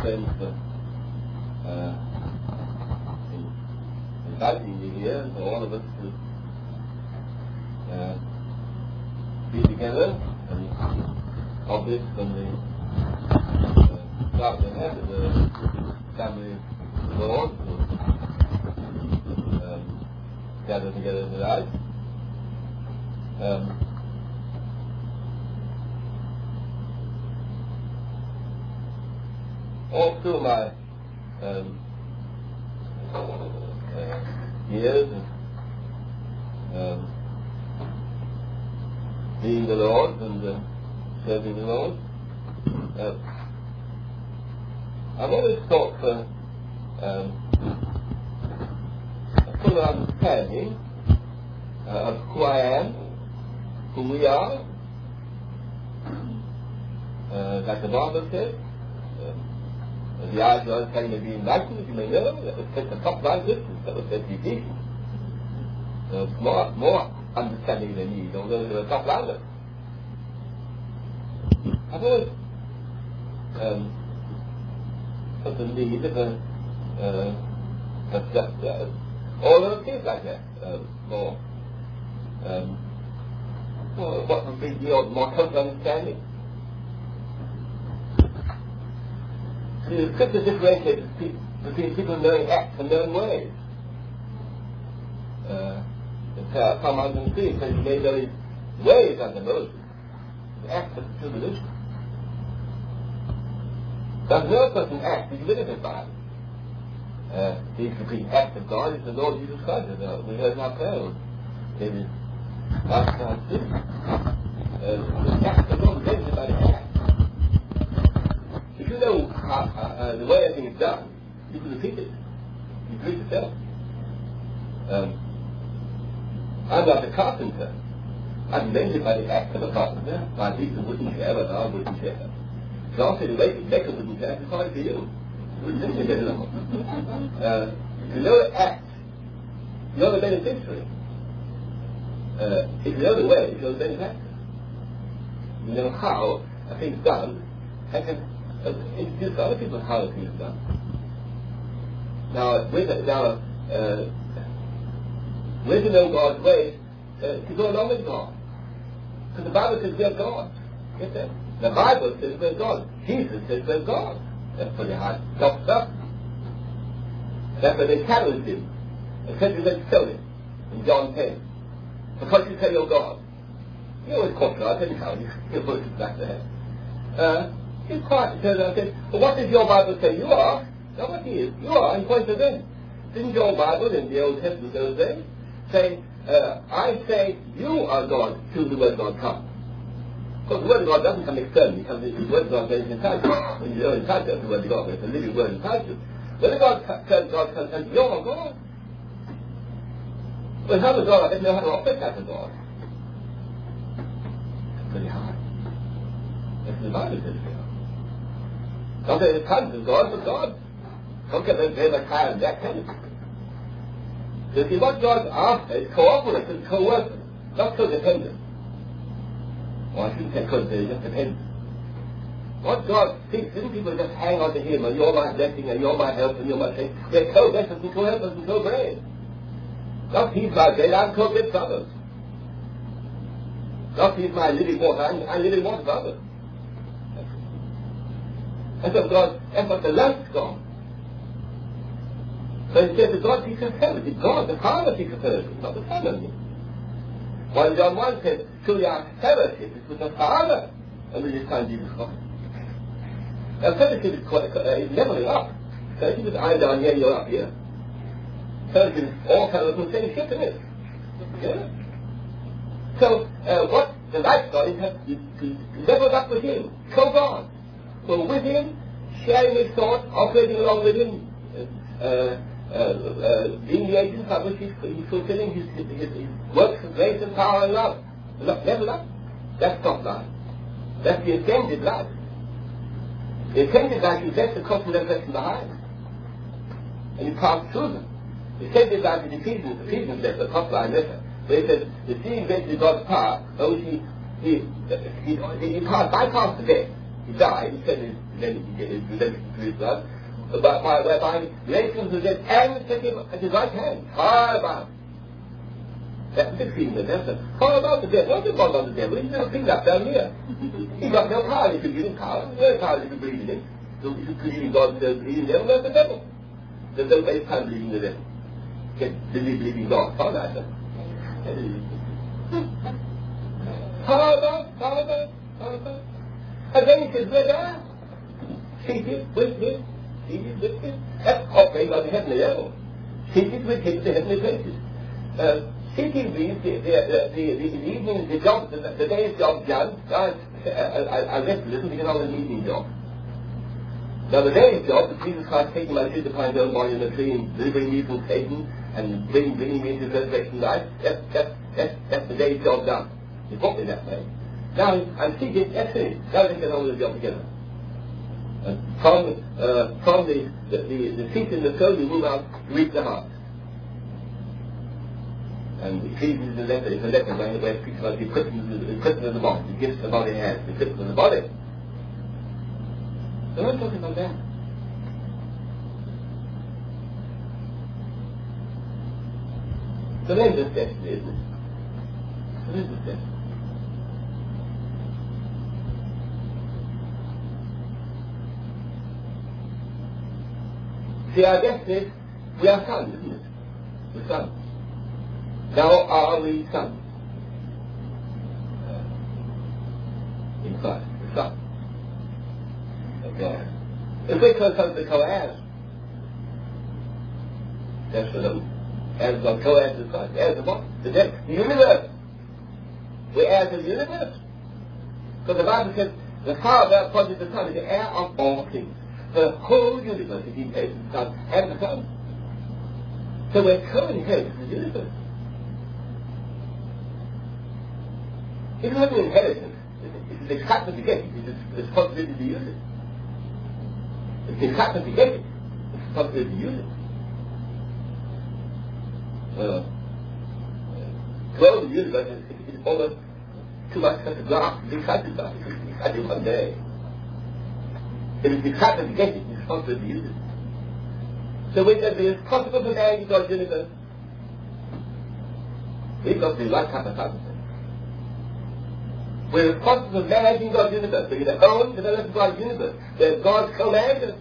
sense that inviting you here for all of us to be together and obvious from the start and end of the family of the Lord to gather together tonight. All through my years of being the Lord and serving the Lord, I've always thought for a full understanding of who I am, who we are, like the Bible says. The eyes of understanding may be enlightened, you may know, that was said the top line distance, that was said to be more understanding than need, although there are top liners. I've always felt the need of just all of things like that, more what would be more total understanding. See, the scripture differentiates between people knowing acts and knowing ways. Psalm 103 says he made know his ways unto Moses, the acts of tribulation. Does no person act is limited by these complete acts of God is the Lord Jesus Christ. We heard in our prayer, David asked us this. The acts of God is limited by the act. If you know the way everything is done, you can repeat it. You do it yourself. I'm not a carpenter. I'm limited by the act of a carpenter. My piece of wooden chair, but our wooden chair. So I'll say the way to make a wooden chair is hard for you. If you know the act, you know the beneficiary. If you know the way, you know the benefactor. You know how a thing's done, and can introduce other people how a thing is done. Now, with to know God's ways, to go along with God. Because the Bible says we're God. Get that? The Bible says we're God. Jesus says we're God. That's pretty hard. Stop. That's what they challenged him. They said you went to stone him in John 10. Because you say you're God. He always caught God, anyhow. He put it back there. He's quiet. He turned around and said, well, what does your Bible say you are? Not what he is. You are, and points to them. Didn't your Bible in the Old Testament those days say, I say you are God till the Word of God comes? Because the Word of God doesn't come externally, the Word of God goes inside you. When you go inside you, the Word of God, there's a living Word inside you. When the God comes, you're not God. Well, how does God, I don't know how to operate like a God. It's pretty hard. That's the Bible says here. Don't say the sons of God, but God. Don't get very much higher than that kind of thing. So see, what God's after is cooperative, co-workers, not codependent. Or I shouldn't say codependent, just dependent. What God thinks, little people just hang on to Him, and you're my blessing, and you're my help, and you're my thing. They're co-blessers and co-helpers and co-brains. Not He's my bread, I'm co-bread for others. Not He's my living water, I'm living water for others. That's what the light's gone. So he says that God seeks fellowship. It's God, the Father seeks fellowship, not the Son only. While John 1 says, truly our fellowship is with the Father and with His Son Jesus Christ. Now fellowship is leveling up. Fellowship is I'm down here, you're up here. Fellowship is all kind of the same ship, isn't it? Yeah? So what the light God is to level up with Him, co-God. So with Him, sharing His thoughts, operating along with Him, being the agent by which He's fulfilling His works of grace and power and love. Level up. That's top line. That's the ascended life. The ascended life, you get the cosmic revelation behind. And you pass through them. The ascended life is Ephesians letter, the top line letter, where it says, the seeing greatly God's power, by which he bypassed the death. He died, he said then he get his redemption through his blood, whereby he raised him to the dead and set him at his right hand, far above. That's the feeling of death. Far above the devil. Not above the devil. He's never seen that down here. He's got no power if you give him power. No power if you believe in him. So if you believe in God, don't believe in the devil, that's the devil. There's no way time believing in the devil. Get believe in God. Far nicer. Far above. And then he says, we're there. Seated with him. That's operating on the heavenly level. Seated with him in the heavenly places. Seeking means the evening, the job, the day's job done. I left a little because I was an evening job. Now the day's job is Jesus Christ taking my crucified own body in the tree and delivering me from Satan and bringing me into resurrection life. That's the day's job done. He brought me that way. Now I'm seated, that's finished. Now let's get on with the job together. From the seat in the soul, you move out to reach the heart. And Ephesians is a letter where it speaks about the equipment of the body, the gifts the body has, the equipment of the body. So I'm talking about that. Tremendous destiny, isn't it? Tremendous destiny. See, our destiny is, we are sons, isn't it? We're sons. Now are we sons? In Christ, the Son of God. If we call sons, we call heirs. That's for them. Heirs of God, co-heirs of Christ. Heirs of what? The universe. We're heirs of the universe. Because the Bible says, the Father appointed the Son is the heir of all things. The whole universe is inherited in the Son and the Son. So we're co-inheritors of the universe. It's not an inheritance. It's an excitement to get it. It's a responsibility to use it. It's an excitement to get it. It's a responsibility to use it. To own the universe is almost too much to grasp to be excited about it. It's excited one day. It is excitement to get it. It's a responsibility to use it. So when it is possible for man to God's universe, we've got the right type of time. We're responsible for managing God's universe. We're going to own, develop God's universe. There's God's commanders.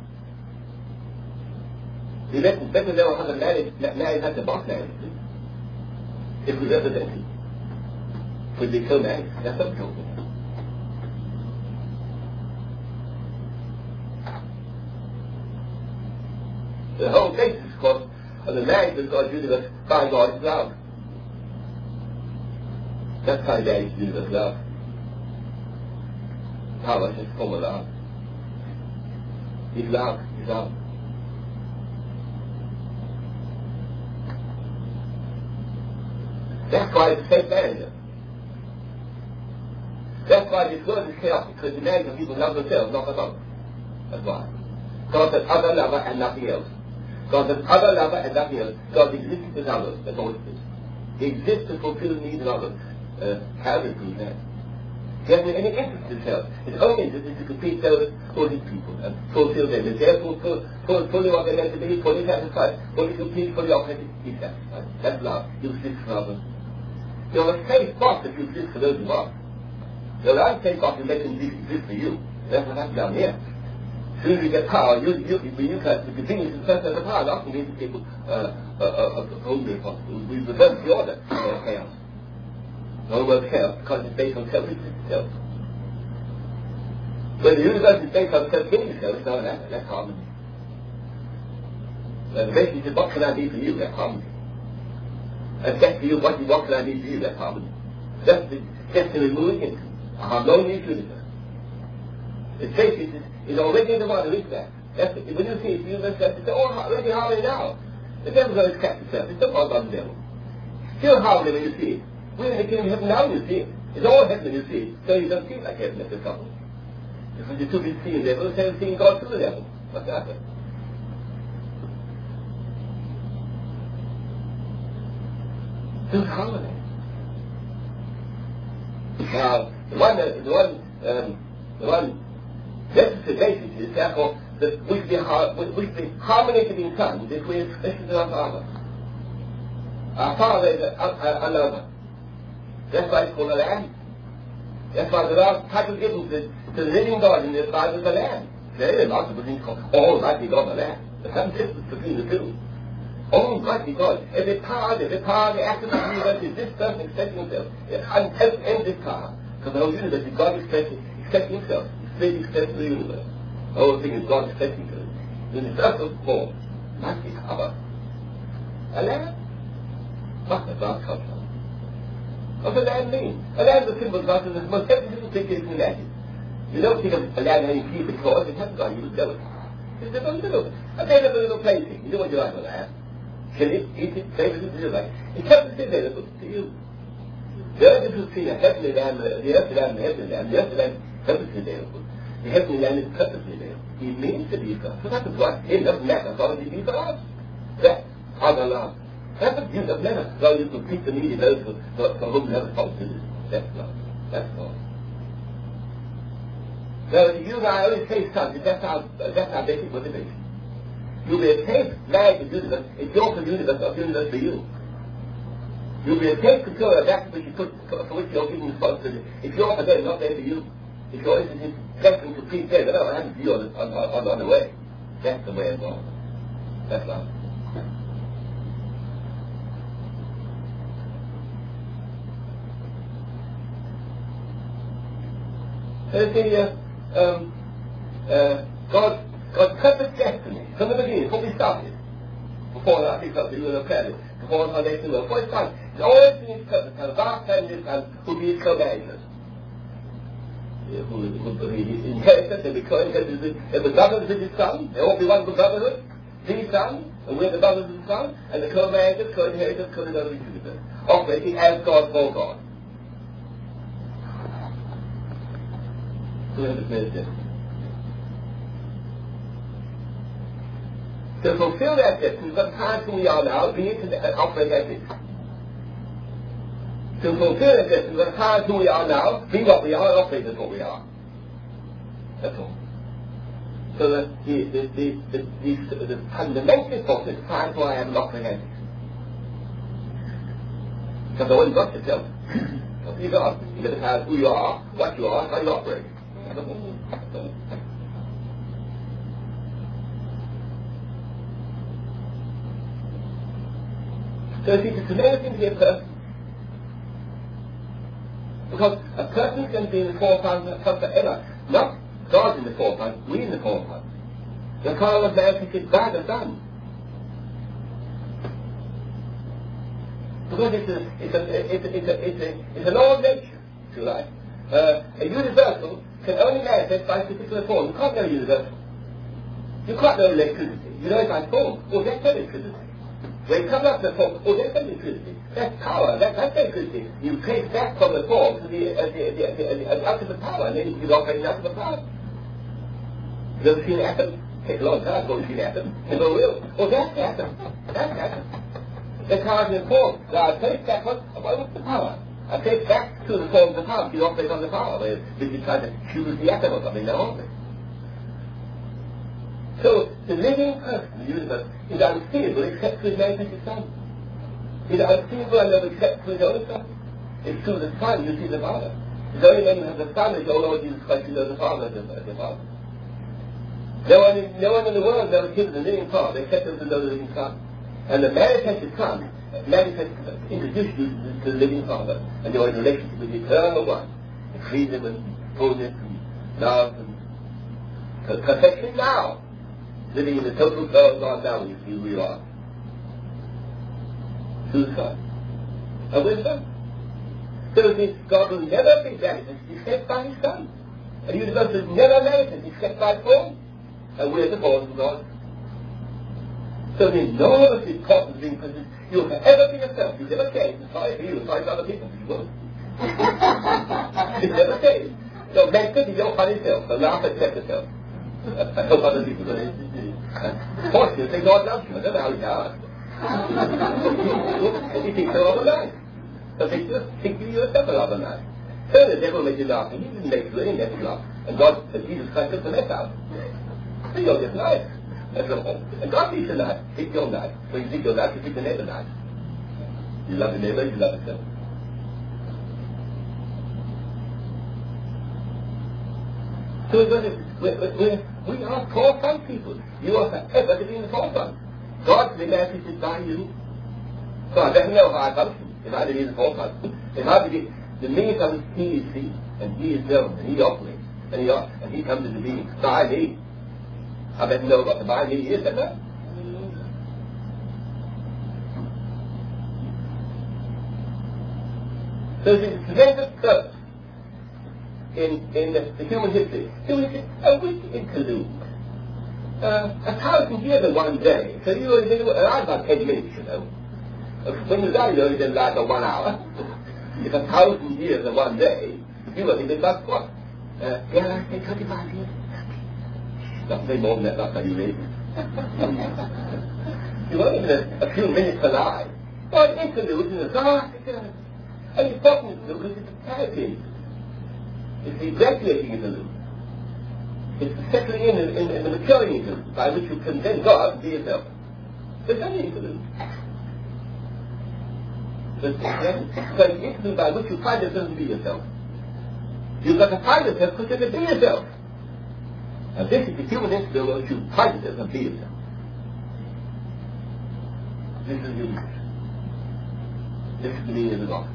We better know how to manage how the boss manages it. If we represent it. We'd be co-managed. That's what I'm talking about. The whole basis, of course, of the management of God's universe by God is love. That's how he managed the universe, love. Power is form of love. He's love. He's love. That's why it's a safe manager. That's why this world is chaotic, because the manager people love themselves, not others. That's why. God has other lover and nothing else. God has other lover and nothing else. God exists as others. That's all it is. He exists to fulfill the needs of others. How does he do that? He hasn't any interest in himself. His own interest is to complete those for his people and fulfill them. And therefore, fully what they're meant to be, fully satisfied, fully complete, fully operated, he's satisfied. That's love. You exist for others. You're a safe boss if you exist for those you are. You're an unsafe boss if they can exist for you. That's what happens down here. As soon as you get power, you can continue to possess the power. Often these people only responsible. We reverse the order of chaos. No one chaos because it's based on self-interest itself. When the universe is based on self-killing itself, it's not that's harmony. The basis is what can I be for you? That's harmony. And that's for you, what can I be for you? That's harmony. That's the destiny we're moving into. A harmonious universe. Its basis is already in the water, isn't that? That's it. When you see it, the universe, it's all already harmony now. The devil's going to accept itself. It's not all about the devil. Still harmony when you see it. We're in the kingdom of heaven now, you see it. It's all heaven when you see it. So you don't see it like heaven at the top. Because you're too busy seeing the devil instead of seeing God through the devil. What's that? There's harmony. Now, the one Necessary basis is therefore that we should be harmonically in sons if we express it to our Father. Our Father is a lover. That's why it's called a lamb. That's why the last title given to the living God in the Bible is a lamb. There are lots of things called Almighty God the Lamb. There's some difference between the two. Almighty God. Every power, the act of the universe is this person expressing himself. Until end this power. Because the whole universe is God expressing himself. It's really expressing the universe. The whole thing is God expressing it. In the circle form. Must be covered. A lamb? What does that come from? What does that mean? A lamb is a symbol of God is the most difficult thing you can imagine. You don't think of a lamb having teeth and claws, it hasn't got you would know it. It's a little plaything. You know what you like with a lamb. Kill it, eat it, play with it, do you like. It comes available to you. The other difference between a heavenly lamb, the earthly lamb and the heavenly lamb, the earthly lamb is purposely available. The heavenly lamb is purposely available. He means to be for us. So that's what it doesn't matter as long as he be for us. That's other love. That's what you doesn't matter as long as you complete the needy those for whom you have responsibility. That's love. That's all. Now, you and I only say something, that's our basic motivation. You'll be a tape married to the universe, it's your universe, of universe for you. You'll be a tape controller of that which you put, for which you're giving responsibility. It's yours for them, not there for you. It's yours in destined to prepare, but I haven't to you on the way. That's the way it goes. That's love. God's purpose destiny from the beginning, before we started, before I think of the lunar planet, before the foundation of the world, before it started, it's always been his purpose, and vast and this and who be his co-managers. Who inherit us, they be co-inheritors, they're the brothers of his son, they all belong to brotherhood, his son, and we're the brothers of his son, and the co-managers, co-inheritors, co-inheritors of the universe, operating as God for God. So we have this made destiny. To fulfill that destiny, we've got to pass who we are now, be it and operate as it. To fulfill that destiny, we've got to pass who we are now, be what we are, and operate as what we are. That's all. So the fundamental force is find who I am and operate as it. Because the one got yourself. What you got? You've got to pass who you are, what you are, and how you operate. That's all. So it's a tremendous thing to be a person. Because a person can be in the forefront forever. Not God in the forefront, we in the forefront. The call of man can sit by the sun. Because it's a law of nature, if you like. A universal can only manifest by a particular form. You can't know universal. You can't know electricity. You know it by form. Well, that's electricity. When it comes up to the form, oh, that's electricity. That's power. That's electricity. You trace that from the form to the ultimate power, and then you can operate the ultimate power. You ever seen an atom? Take a long time before you see an atom. You never will. Oh, that's the atom. That's the atom. That's how it's in form. Now, I trace that one. What's the power? I trace back to the form of the power. You operate on the power. If you try to choose the atom or something, now operate. So, the living person in the universe is unseeable except through his manifested Son. He's unseeable and never except through his own Son. It's through the Son you see the Father. It's only when you have the Son that you know Lord Jesus Christ, you know the Father as the Father. No one in the world knows him as the living Father except those who know the living Son. And the manifested Son introduces you to the living Father, and you're in relationship with the eternal one. The freedom and fullness and love and perfection now. Living in the total flow of God now, you see who you are. Through the Son. And we're Son. So see, God will never be manifest except by His Son. And the universe will never manifest except by form. And we're the form of God. So the enormous importance of being present, you'll forever be yourself. You'll never change. It's sorry for you, it's sorry for other people, you won't. You'll never change. So make good, you don't find yourself, and laugh and accept yourself. I hope other people do it. Fortunately, God loves you. I don't know how he does. He thinks you're all alive. So think you yourself are all alive. So the devil made you laugh, and he didn't make you, he made you laugh. And God said, Jesus Christ took the mess out. So you're just nice. That's all. And God sees the knife. Take your knife. When you take your knife, you take the neighbor's knife. You love the neighbor, you love yourself. So we are forefront people. You are forever to be in the forefront. God's been messaged by you. So I better know how I function. If I to be in the forefront. If I to be, the minute I He is seen, and He is known, and He operates, and He comes into being by me. I better know what the by me is, don't I? So there's a tremendous purpose in the human history. Human history, a wicked interlude. 1,000 years in one day. So you only alive about 10 minutes, you know. When you die, you only been alive for 1 hour. If 1,000 years in one day, you only been about what? Yeah, I say 25 years. Nothing more than that, that's how you live. You only been a few minutes alive. Well, an interlude in the dark. And it's important because it's a therapy. It's the graduating interlude. It's the settling in the maturing interlude by which you can then go out and be yourself. There's only interlude. So it's the interlude by which you find yourself to be yourself. You've got to find yourself because you can be yourself. And this is the human interlude where you find yourself and be yourself. This is human. This is the meaning of the gospel.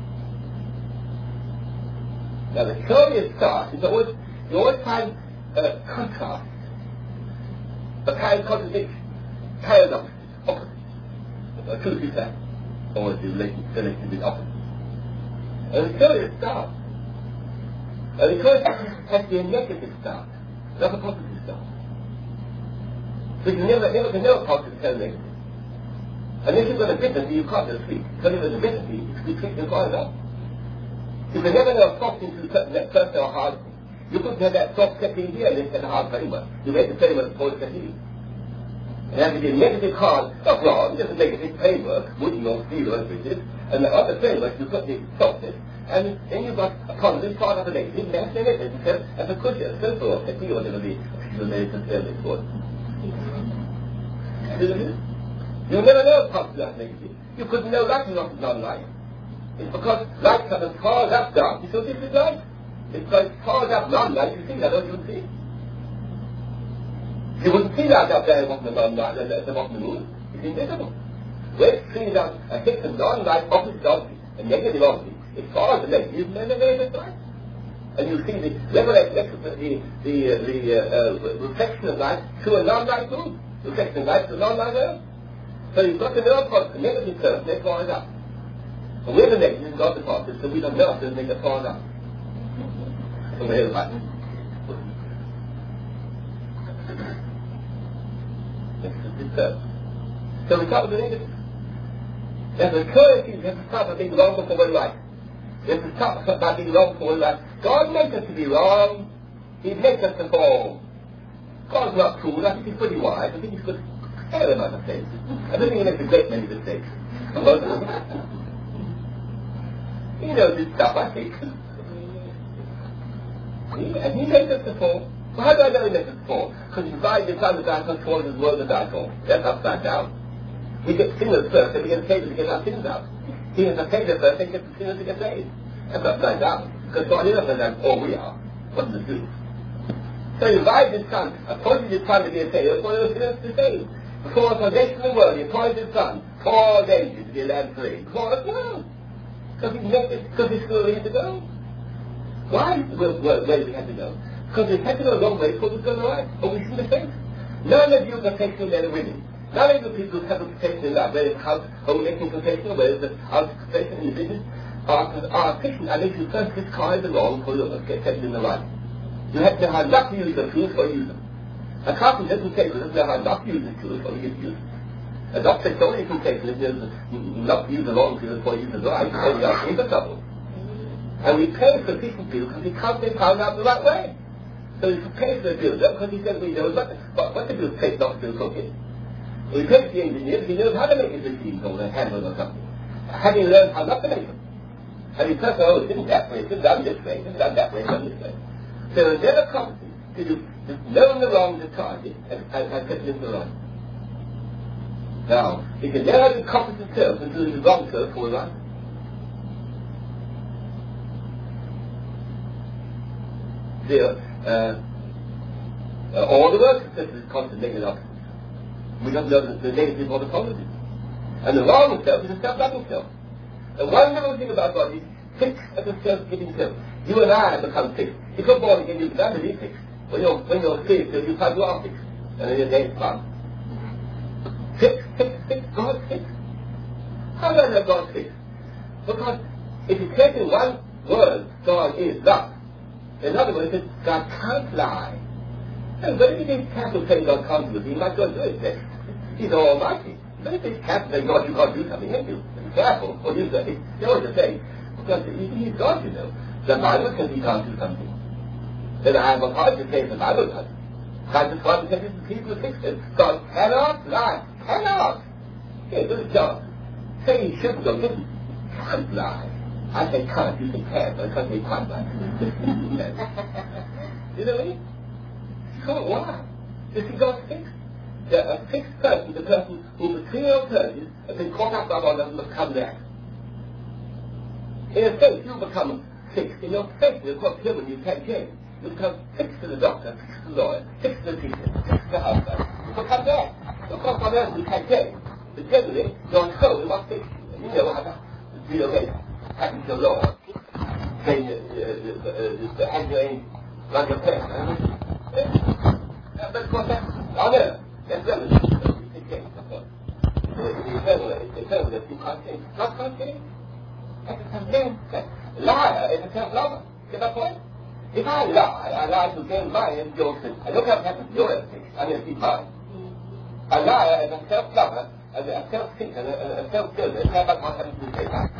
Now the curious thought is always, you always find contrast, a kind of contradiction, paradoxes, opposites. Truth is that, always is related with opposites. And the curious thought, and the curious has to be a negative start, not a positive start. So you never can know positive and negative. Unless you've got a business, you can't just speak. Because if there's a business, you speak and far enough. You can never know something to that person or hard. You couldn't have that soft setting here and then set a hard framework. You make the framework for the setting. It has to be a negative hard, not wrong, just a negative framework, wooden or steel or rigid, and the other framework you put the softness, and then you've got a positive part of the negative, and that's the negative, as a cushion, so forth, that we are going to be very conservative for. You never know positive and negative. You couldn't know that is not non-life. It's because light comes as far as up dark. You see this is light? It's because as far as up non-light, you see that, don't you see? You wouldn't see that up there on the non-light, on the moon. It's invisible. When it sees out a hit of non-light opposite object, a negative object, as far as the negative, you've never made it light. And you see the reflection of light through a non-light moon. Reflection of light through a non-light earth. So you've got to know the negative terms, as far as up. And we're the negative and God the positive, so we don't know if there's a negative far enough. So we're right. So we start with the negative. There's a courtesy, we have to start by being wrong before we're right. We have to start by being wrong before we're right. God makes us to be wrong. He makes us to fall. God's not cruel. I think he's pretty wise. I think he's good. I don't know mistakes. I don't think he makes a great many mistakes. He knows his stuff, I think. And he makes us to fall. Well, how do I know he makes us to fall? Because he's by the time the die comes forward as well as the die fall. That's upside down. We get sinners first, and we get saved to get our sins out. He is a savior first, and gets the sinners to get saved. That's upside down. Because God is upside down, all we are. What does it do? So he divides his son, appointed his son to be a savior, for the sinners to be saved. Before the foundation of the world, he appointed his son, 4 ages to be a lamb free. Before the world. Because he's still ready to go. Why? Where do we have to go? Because we have to go a long way before we go right. Or we see the face. None of you confessional men and women. None of you people who have a confession in love, whether it's house, homemaking confession, or whether it's house confession in business, are Christian unless you first discard the wrong for you get set in the right. You have to know how not to use the tools or use them. A carpenter doesn't say doesn't know how not to use the tools or he gets used. A doctor says only can take it if not use the wrong tools before you use the right, or you are in the trouble. And we pay for Christian people because they found out the right way. So we pay for the builder because he said we know what the builder takes not to do cooking. We pay for the engineer because he knows how to make his machines or a handle or something. Having learned how not to make them. Having first, it didn't that way, it's done this way, it's done that way, it's done this way. There are never competency to knowing the wrong to target and taking the right. Now, it can never be competent self until the wrong self for right. All the work is constant negative opposites. We don't know the negative or the positive. And the wrong self is a self-loving self. The wonderful thing about God is fixed as a self-giving self. You and I become fixed. If you're born again, you become to be fixed. When you're fixed, you find you are fixed. And then your name's fun. Fixed, God's fixed. How do I know God's fixed? Because if you take in one word, God is love. In other words, God can't lie. And when it is careful saying God can't do it, he might go do it then. He's almighty. But if it's careful saying God, you can't do something, then you be careful, or you say, you always say, because he's God, you know. The Bible says he can't do something. Then I have a hard to say the Bible does. I just want to say this is people fix it. God cannot lie. Cannot. Here, do the job. Say he should go, didn't. Can't lie. I say can't, you say can, but I can't say can't lie. You know what I mean? So why? You see, God's fixed. A fixed person, the person who material purposes has been caught up by one of them, become that. In a sense, you become fixed. In your faith, you're quite human, you can't change. You become fixed to the doctor, fixed to the lawyer, fixed to the teacher, fixed to the husband. You become that. Of course, on earth, you can't change. But generally, your soul is what fixed you. And you know how to relocate. Happens to the Lord. Saying, the angel like a pen. But of course, that's on earth. That's relative. It's change, of course. It's eternal that you can't change. God can't change. That's a self-gain. Liar is a self-lover. Get that point? If I lie to gain money and your sin. I don't have to happen to your everything. I'm going to keep mine. A liar is a self-lover, a self-seeker, a self-builder. It's never what happens to say that.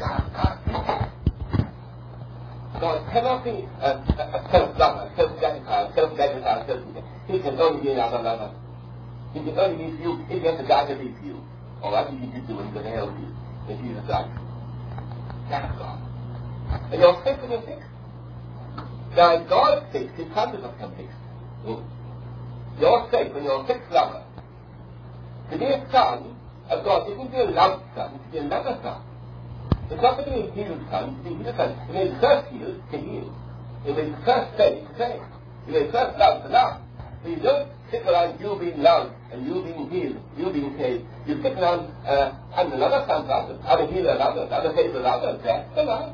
God cannot be a self-lover, self-gratified, self-seeker. He can only be another lover. He can only be you. He has to die to be you. Or I think he can do when he's going to help you. If Jesus died. That's God. And your faith is fixed. Now, if God is fixed, his son does not become fixed. Your faith when you're a fixed lover. To be a son of God isn't to be a loved son, it's to be a lover son. It's not to be a healed son, it's to be a healed son. It means first healed to heal. It means first saved to save. It means first loved to love. So you don't sit around you being loved and you being healed, you being saved. You sit around and another son loves us, other healer loves us, other savior loves us. That's the love.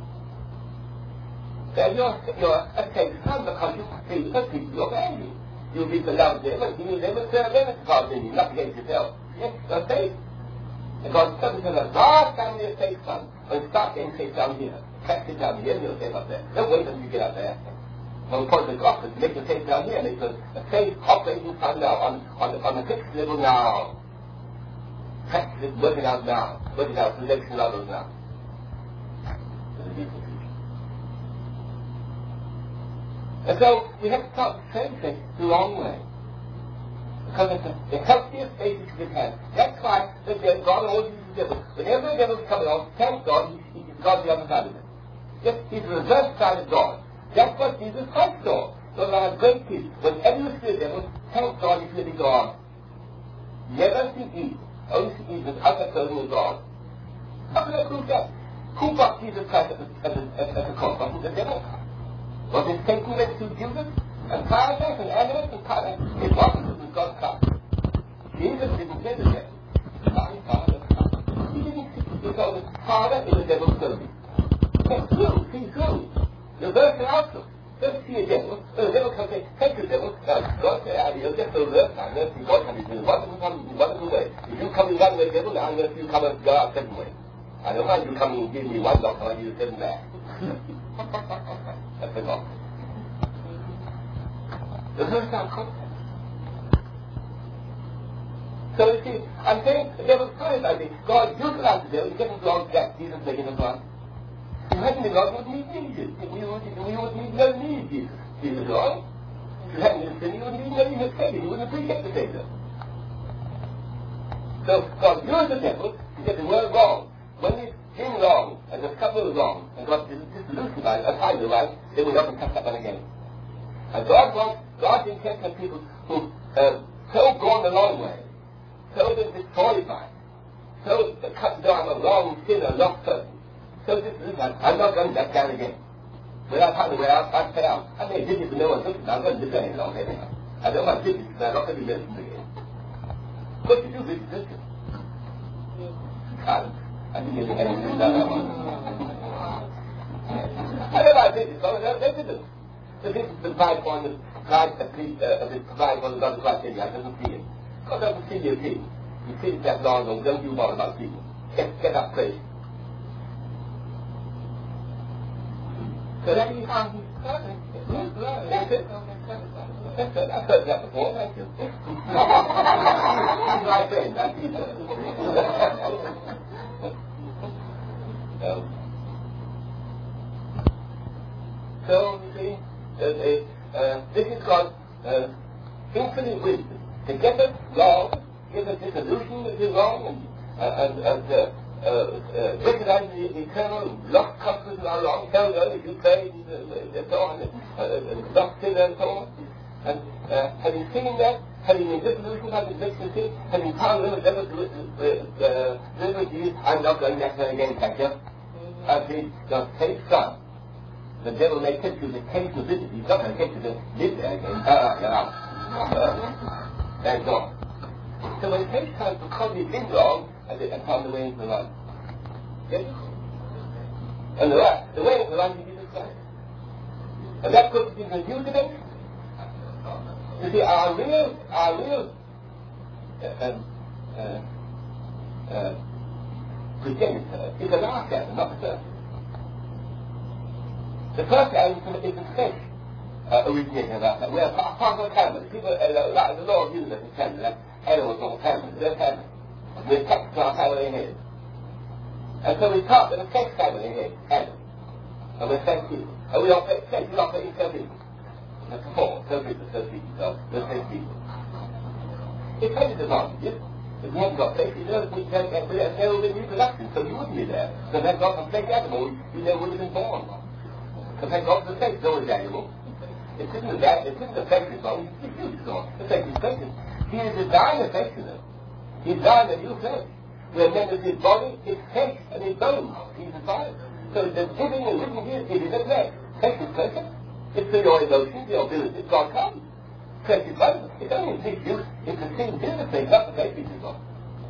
Then you're a saved son because you feel the people your value. You'll be beloved them and you will never serve them as God in you, not against yourself. Yes, you're saved. And God says to us, last time you're saved, son, and start getting saved down here. Catch it down here and you're saved up there. Don't wait until you get up there. Well, of course, the gospel makes you saved down here, and it's a safe operating son now on the fixed level now. Practice it, working out now. Working out for the next levels now. It's a beautiful future. And so we have to start tracing the wrong way. Because it's the healthiest basis we can have. That's why God always uses the devil. Whenever the devil's coming along, thank God he's God's the other side of it. Yes, he's the reverse side of God. That's what Jesus Christ saw. So I have great peace. Whenever you see the devil, thank God he's really God. Never see evil. Only see evil without opposing God. How can I prove that? Who got Jesus Christ at the cross? Was it the devil? Was it Satan went to Judas and Caiaphas and Annas and Pilate? It wasn't. It was God's son. Jesus didn't say the devil. My Father, he didn't say it. He told his Father in the devil's service. It's true. He's true. Reverse the outlook. Don't see a devil. When the devil comes and says, thank you, devil. Now, God said, you'll get the reverse now. I'm going to see God coming in one way. If you come in one way, devil, now I'm going to see you come and go out 7 ways. I don't mind you coming and giving me 1 doctor, I give you 7 back. That's the gospel. Reverse our concept. So you see, I'm saying the devil's trying like this. God utilized the devil, he gets him wrong, that Jesus making him wrong. If you hadn't been wrong, you wouldn't need Jesus. We wouldn't need Jesus. Jesus is wrong. If you hadn't been sin, you wouldn't even know he was Savior. You wouldn't appreciate the Savior. So God used the devil to get the word wrong. When it's been wrong, and the couple was wrong, and God disillusioned by it, and finally right, then we often catch up on again. And God intends to have people who so gone the long way, so disqualified, so cut down a long sinner, lost person. So this is I'm not going back down again. Without having I'd say I may visit no one looking, I'm going to defend it all anyhow. I don't want visits, I'm not going to be listened again. What you do visit this? I didn't get anything done that one. I don't like visits, so they didn't. The visits provide for the provide for the God of Christ in you, I doesn't see it. God doesn't see you, see. You see it that long ago, don't do more about people. Get up crazy. So that is how he's coming. That's it. I've heard that before, thank you. He's my friend, that's it. So, you see, this is called infinite wisdom. To get us wrong, give us disillusion that is wrong, and recognize the eternal lost comfort of our wrong, tell them if you pray, and so on, lost sin and so on. And having seen that, having been disillusioned, having mixed with sin, having found them, never Jesus, I'm not going back there again, thank you. I said, just take some. The devil may tempt you to take to visit. He's not going to get you to live there again. You're out. Thank God. So when it takes time because you've been wrong, and found the way into the light. Yes? And the way into the light is Jesus Christ. And that puts us in a new dimension. You see, our real progenitor is the last Adam, not the first. The first Adam is the flesh originating of that. We're part of a family. People, like the law of universe is family, like animals or family, they're family. We're attached to our family head. And so we talk with a sex family head, Adam. And we're sex people. And we operate sex, we operate in sex people. That's four, sex people, so we're sex people. It has its advantages. If we haven't got sex, you know, we can't get rid of there will be reproduction, so you wouldn't be there. So thank God for sex animal, you never would have been born. So thank God for sex, no one's animal. It isn't that, it isn't the sex is wrong, it's the huge wrong. The sex is affected. He is designed affectionate. He designed a new flesh. Where then is his body, his flesh, and his bones. He's designed. So the living and living here is in the flesh. Flesh is perfect. It's for your emotions, your abilities, God comes. Flesh is perfect. It only exists you if the sin is the thing, not the flesh is God.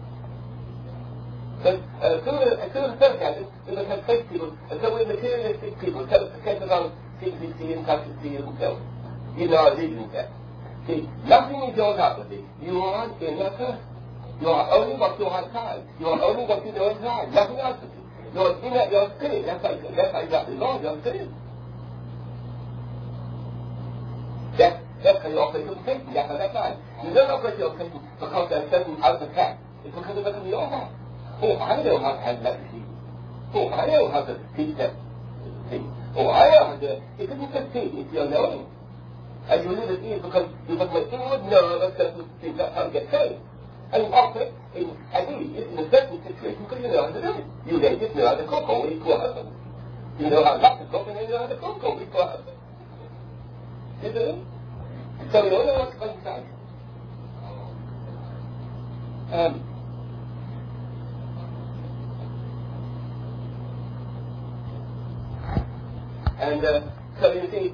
So through the first Adam, we must have flesh people, and so we're materialistic people, so it's dependent on things we see and touch and see themselves. You know our vision is that. See, nothing is yours outwardly. You are in your person. You are only what you are inside. You are only what you know inside. Nothing else of you. You're inner, your spirit. That's how you got the Lord, your spirit. That's how you operate your faith. That's how that lies. You don't operate your faith because there's certain out of attack. It's because of what you are. Oh, I know how to handle that machine. Oh, I know how to teach that thing. Oh, I know how to... It isn't just teach, it's your knowing. And you live at ease because you must make inward know of certain things. That's how you get saved. And you operate at ease in a certain situation because you know how to do it. You then just know how to cook only to a husband. You know how not to cook and then you know how to cook only to a husband. You do? So you don't know what's inside. And so you see,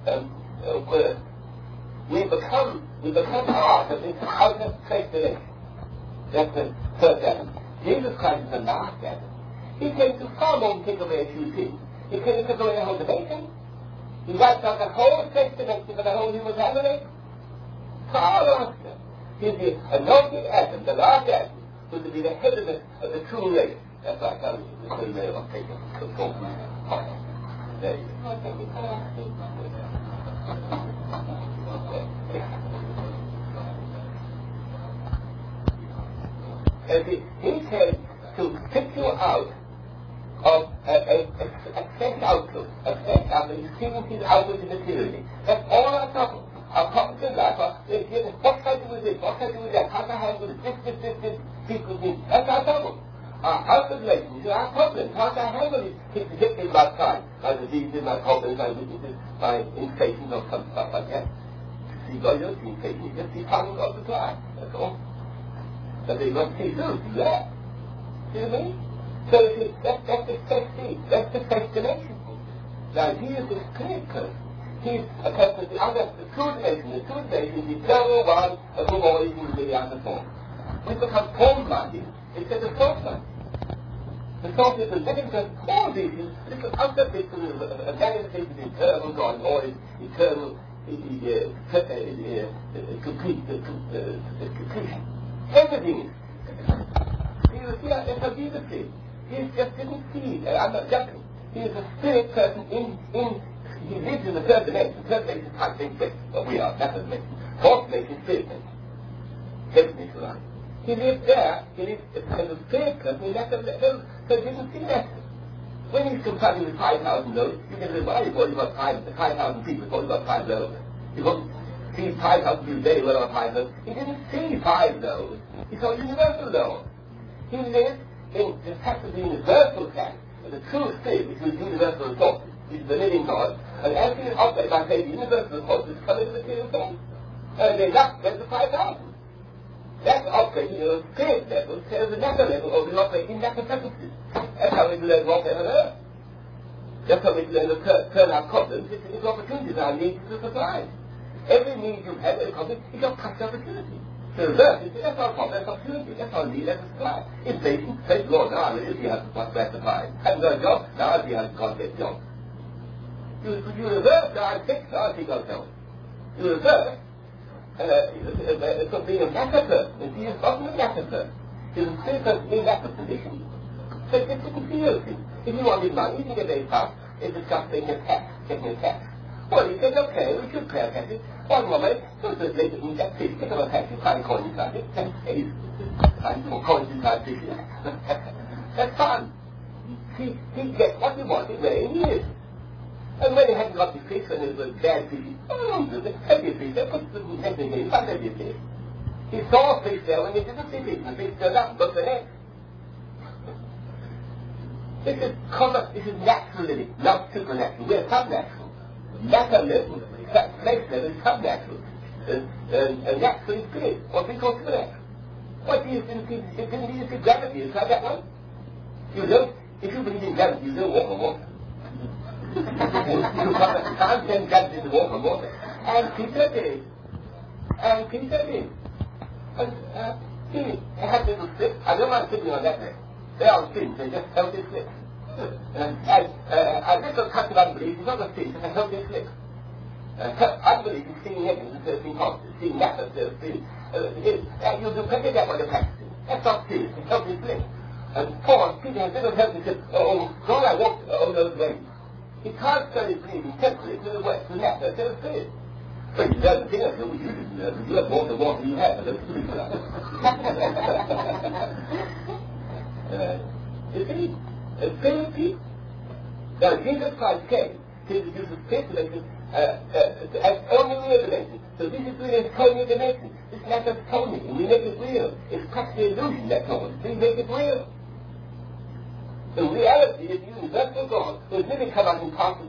we become part of this outer speculation. That's the first Adam. Jesus Christ is the last Adam. He came to far more than take away a few things. He came to take away the whole dimension. He wiped out the whole sex dimension for the whole human family. Far after. He's the anointed Adam, the last Adam, who's to be the head of the true race. That's why I tell you, the true race of taking control. There you go. And he came to pick you out of a sex outlook, a sex outlook, you see his outlook materially. That's all our trouble. Our problems in life are, what can I do with this, what can I do with that, how can I handle this, people need. That's our trouble. our tribulations are our problems. How can I handle it? Hit me about time. My diseases, my problems, my weaknesses, my inflations or some stuff like that. See, God, you don't see inflation. You just see time and God supply. That's all. But they don't see do that. See what I mean? So that's the first thing. That's the first dimension. Now, Jesus is clear cut. He's a person of the other, the true dimension. The true dimension is the eternal one of whom all is really out of form. We become form-minded instead of thought-minded. The thought is the living person, all these little other bits of a manifestation of the eternal God, or his eternal completion. Everything is. You see, that's how Jesus is. He just didn't see. I'm not joking. He is a spirit person he lives in the third dimension. Third dimension is time, space, space. Well, we are, that's the dimension. Fourth dimension is spirit dimension. Heaven is right. He lived there, he lived as a spirit person, he left so he didn't see that. When he's confronted with 5,000 loaves, you can say, well, you've only got 5,000 people, you've only got 5 loaves. You don't see 5,000 people very well on 5 loaves. He didn't see 5 loaves. He saw universal loaves. He lived in the fact of the universal fact, the true spirit, which is universal source, which is the living God, and as he is operated by faith, the universal source is coming to the material form. And they left the 5,000. That's operating at a spirit level, instead of the matter level, or we operate in matter purposes. That's how we learn warfare on earth. That's how we learn to turn our problems into opportunities, our needs to supply. Every need you have, every conflict, is your past opportunity. So reverse, that's our problem, that's opportunity, that's our need, that's supply. Inflation, thank Lord, now I really see how to supply. Haven't got a job, now I see how to get a job. You reverse, now I'm fixed, now I see God's help. You reverse, from being a matter person, and he is often a matter person. He's a spirit person in that position. So it didn't feel things. If you wanted money, you can get very fast. It's just getting a tax. Well, he said, okay, we should pay a tax. One moment, so the later we get fish, pick up a tax, find coins inside it, and pays. Find 4 coins inside fish. That's fun. He gets what he wanted where he needed. And when he hadn't got the fish, when it was bad fish, heavy fish, they put the net in him, but heavy fish. He saw a fish there when he didn't see fish, and the fish turned up and got the net. This is natural living, not supernatural. We're subnatural. Matter level, place level is subnatural. And natural is good. What we call supernatural. What do you think? You didn't see gravity. You try that one? You don't. If you believe in gravity, you don't walk on water. You can't send gravity to walk on water. And Peter did. And he had little slips. I don't mind sitting on that way. They are fins, they just held their slips. And this was cut of unbelief, it's not a fin, they held their slips. Unbelief is seeing heaven instead of seeing conscious, seeing matter instead of sin. You'll do plenty of that when you're practicing. That's not sin, it's held their slips. And Paul, Peter has never held his slips, God, I walked all those ways. He can't study breathing temporarily to the west, to matter instead of sin. But you learn the thing, I said, well, you didn't learn, you have more than water you have, and that's pretty good. You see, ability. Now, Jesus Christ came to introduce a spirit dimension as only real dimension. So this is really a Tony dimension. It's not a Tony, and we make it real. It's practically illusion, that Tony. We make it real. The reality is the universal God who has never come out in conscious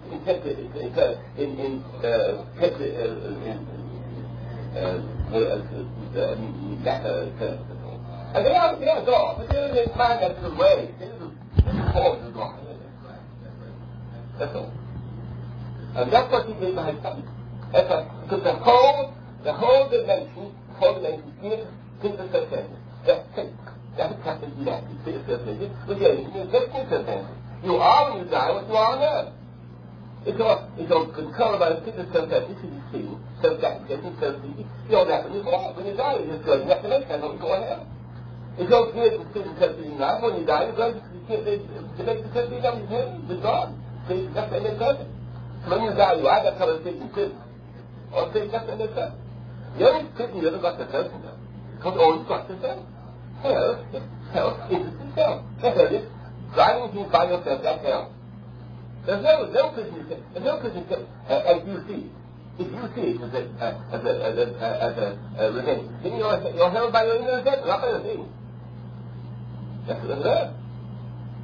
matter terms. And they are God, but they're in mind that's the way. This is called the God. That's all. And that's what he did by his son. Because the whole dimension gives the circumstances. That's faith. That's captain humanity. See the circumstances. But yeah, it's just circumstances. You are when you die what you are on earth. It's all controlled by the physical circumstances. This is the thing. Self-gratification, self-seeking. You know that when you die, you just go in that dimension. That's what you go on earth. It's all good with physical in life. When you die, you go to make the person become his heaven with God. So that's the end of person. So when you die, you either come and sit in prison, or say that's the end of person. The only prison you ever got the person though, because all you've got to self. Hell is the self. That's how it is. Driving things by yourself, that's hell. There's no prison as you see. If you see it as a revenge, then you're held by your inner death, not by the thing. That's what it is.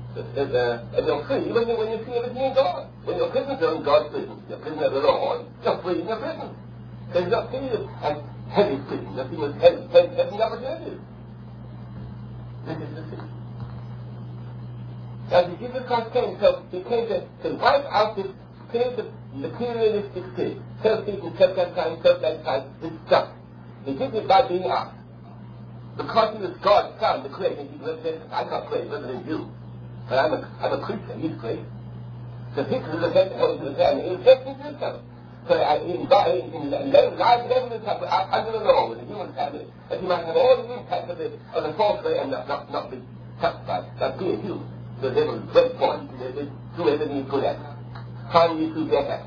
And you're free when you see everything in God. When you're prisoners are in God's prison, you're prisoner of the Lord, you're free in your prison. Because you're not treated as heavy prison, you're seen as heavy opportunities. This is the thing. Now, Jesus Christ came, so he came to wipe out this materialistic thing, self-seeking, self-mankind, this stuff. He did it by being us. Because he was God's son, the creator, he said, I can't create better than you. But I'm a creature, he's great. So this is the best of the family. He was just himself. So in life level himself under the law with the human family, that he might have all the impact of the false way and not be touched by that being human. The devil is very point to do everything he's good at. Trying you to get at.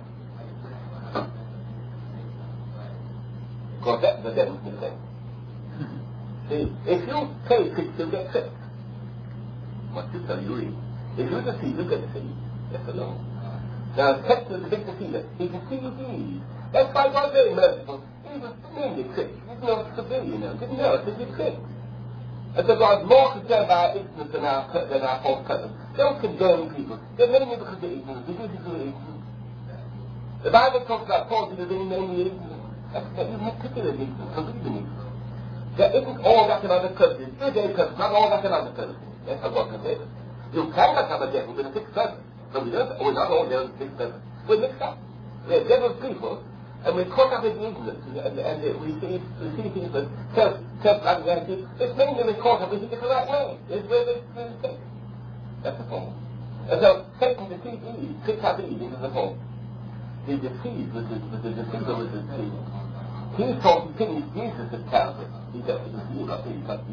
Of course, that's the devil's mistake. See, if you pay tricks, you'll get tricked. What you tell you read. If you deceive, you get deceived. Yes or no? Now, text is a big deceiver. He deceives these. That's why God's very merciful. He was mainly tricked. He didn't know what to do, you know. Didn't know it, he tricked. And so God's more concerned by our ignorance than our false presence. Don't condemn people. There are many people because they're ignorant. They do because they're ignorant. The Bible talks about Paul being mainly ignorant. That's particular ignorance, completely ignorant. There isn't all that in other purposes. There is a purpose, not all that in other purposes. That's how God can say it. You cannot have a devil with a fixed purpose. But we're not all devils with a fixed purpose. We're mixed up. We're devil's people, and we're caught up in ignorance, and we see things that self-identity. It's mainly we're caught up in it the right way. It's where the mistake. That's the point. And so, Satan deceived Eve, tricks out Eve into the fall. He deceived with the deceiver was deceived. He thought he finished Jesus at Calvary. He said, he thought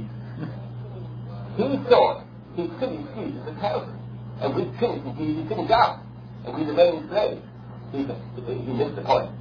he finished Jesus at Calvary. And we finished in Jesus, he finished out. And we remain slaves. He missed the point.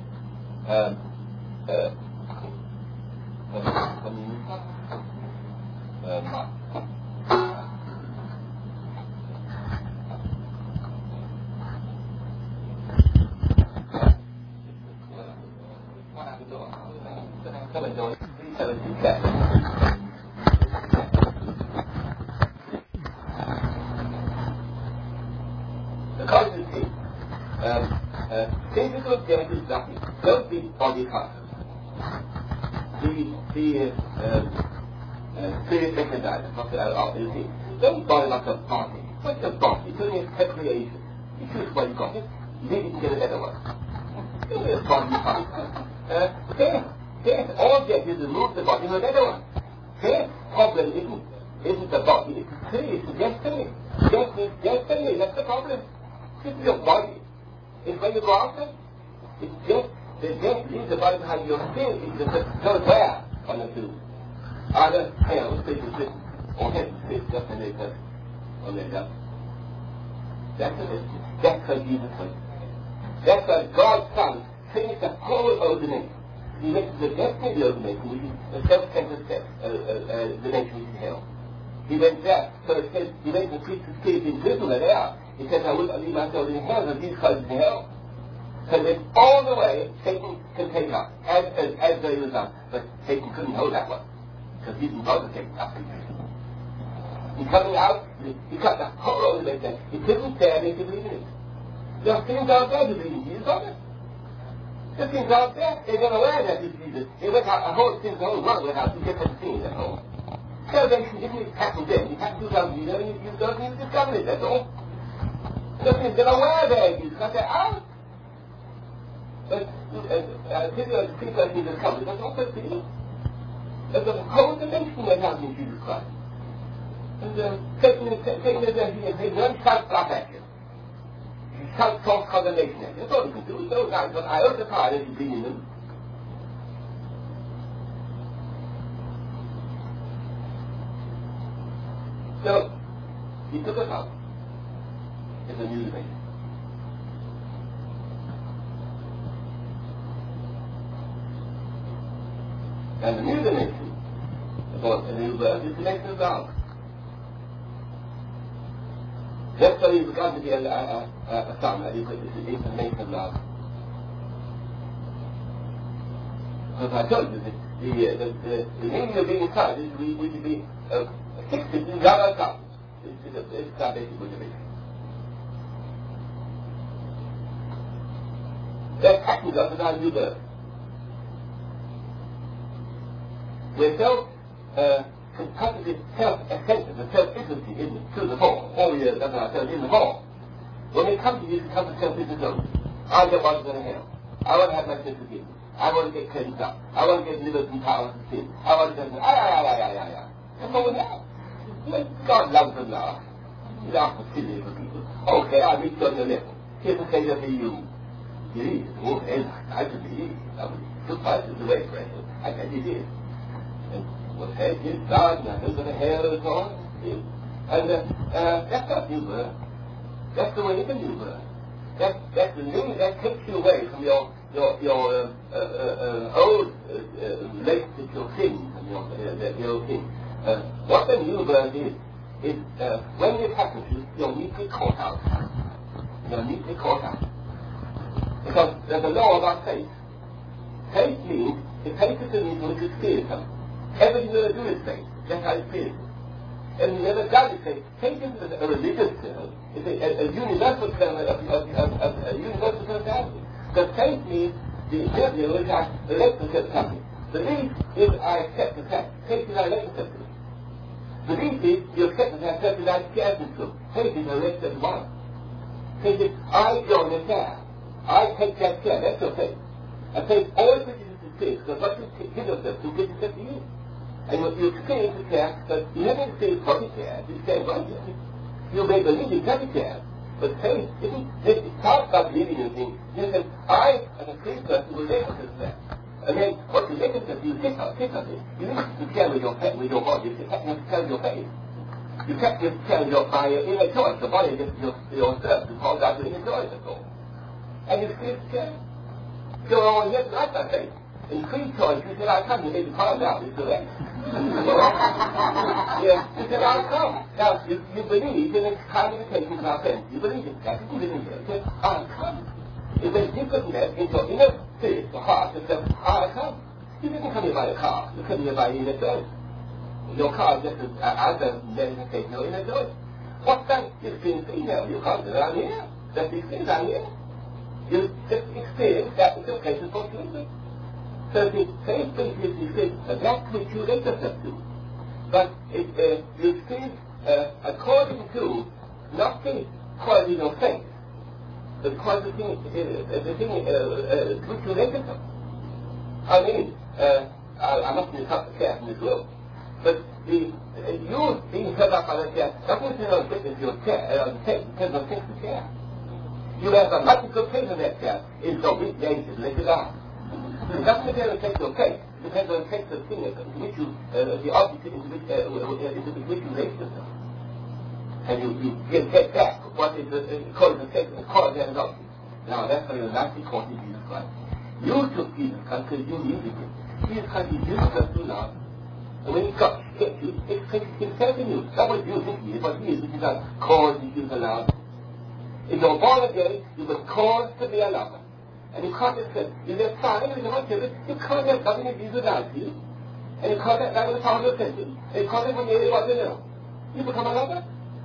Physical death is nothing. Don't be body conscious. The spirit recognizes don't bother about your body. What's your body? It's only a creation. You choose why you got it. You didn't get a better one. Don't be a body conscious. All death is to move the body to a better one. Death's problem isn't the body, it's the destiny. Death is destiny, that's the problem. This is your body. It's when you go after. It's death. The death leaves the body behind. Your spirit is just goes where on the two. Either hell, space is written, or heaven, space just in their person, on their death. That's the destiny. That's how Jesus was. That's why God's Son finished the whole old nation. He makes the destiny of the old nation, which is a self-centered step, the nation which is hell. He went there, so it says, he made the priest's spirit invisible there. He says, I will not leave myself in hell, and these Christ in hell. So that all the way, Satan can take up, as they was done. But Satan couldn't hold that one, because he didn't bother taking up. He's coming out, he cut the whole old nation. He couldn't stand it to believe in it. There are things out there to believe in Jesus, aren't there? There are things out there, they're going to wear that to Jesus. They went out, the whole world went out to get them seen at home. Salvation didn't happen then. It happened 2,000 years ago, and you don't need to discover it, that's all. Nothing's going to wear there, Jesus, because they're out. But people like Jesus come, that's also see. There's a whole dimension that has in Jesus Christ. And taking the identity and saying, one shouts back at you. He shouts false condemnation at you. That's all you can do. Those guys got iota pride as you bring in them. So, he took us out. It's a new dimension. And the new dimension, a new birth, is the dimension of God. That's why you've got to be a son, as you put this, is the dimension of love. As I told you, the meaning of being a son is we should be fixed in God our son. It's it's our basic motivation. That passions us is our new birth. We're competitive self-acceptance and self-interested to the fall. All we are ourselves in the fall. When it comes to this, it comes to self-interest only. I don't want to go to hell. I want to have my sins forgiven. I want to get cleansed up. I want to get delivered from power of sin. I want to get... That's all we have. God loves a laugh. He laughs for silly for people. Okay, I'll reach on your level. Here's a favor for you. It is. Oh, I should believe. I would took my sins away, friend. I bet he did. And was had his God, and I looked at the hair and so on. And that's not new birth. That's the way it's a new birth. That's the new, that takes you away from your old relationship to your sins and your things. What the new birth is when it happens, you're neatly caught out. You're neatly caught out. Because there's a law about faith. Faith means, if faith is a means to experience something. Everything you're going to do is faith. That's how you experience it. And you never doubt it. Faith isn't a religious term. It's a universal term of a universal personality. Because faith means the ability which I relate to something. Belief is I accept the fact. Faith is I relate to something. Belief is you accept the fact that I care to. Faith is I relate to one. Faith is I join the care. I take that care. That's your faith. And faith always produces the faith. Because what you give yourself to gives yourself to you. And what you experience is care, but you never experience perfect care. You say, well, you may believe in perfect care, but faith isn't, it's not about believing in things. You say, I, as a Christian person, will live with that. And then, what you live with, you think of it. You need to care with your body. You have to care with your faith. You can't just care by your inner choice. The body is yourself. You call that your inner choice, that's all. And you experience care. So, yes, that's not faith. In free choice, you said, I come, you need to call it out. It's correct. Yeah, you said, I'll come. Now, you believe in the communication of our friends. You believe in that. You believe in it. You said, I'll come. If there's differentness in your inner spirit, the heart, you said, I'll come. You didn't come here by a car. You came here by inner choice. Your car is just other manifestation of inner choice. What's that? You experience female. You can't do it out here. That's the experience out here. You just experience that which your place is supposed to be. So the faith is that which you relate yourself to. But you experience according to not the quality of faith, but the thing which you relate yourself. I mean, I must be tough to care in this world. But you being held up by the care doesn't depend on your care, depends on things to care. You have a much good faith in that care. In so weak days, let it out. It doesn't depend on the text of faith. It depends on the text of thing into which you, the object into which you relate yourself. And you get back what is according to the text, according to that object. Now that's why you're not according to Jesus Christ. You took Jesus Christ because you needed him. Jesus Christ is used us to love. And when he got you, it's himself in you. That was you think he is, but he is, which is not called to use the love. If you're born again, you were called to be a lover. And you can't just say, if you're fine, if you're not children, you can't have nothing if Jesus died for you. And you can't have that with the power of repentance. And you can't have when you're what you know. You become a lover.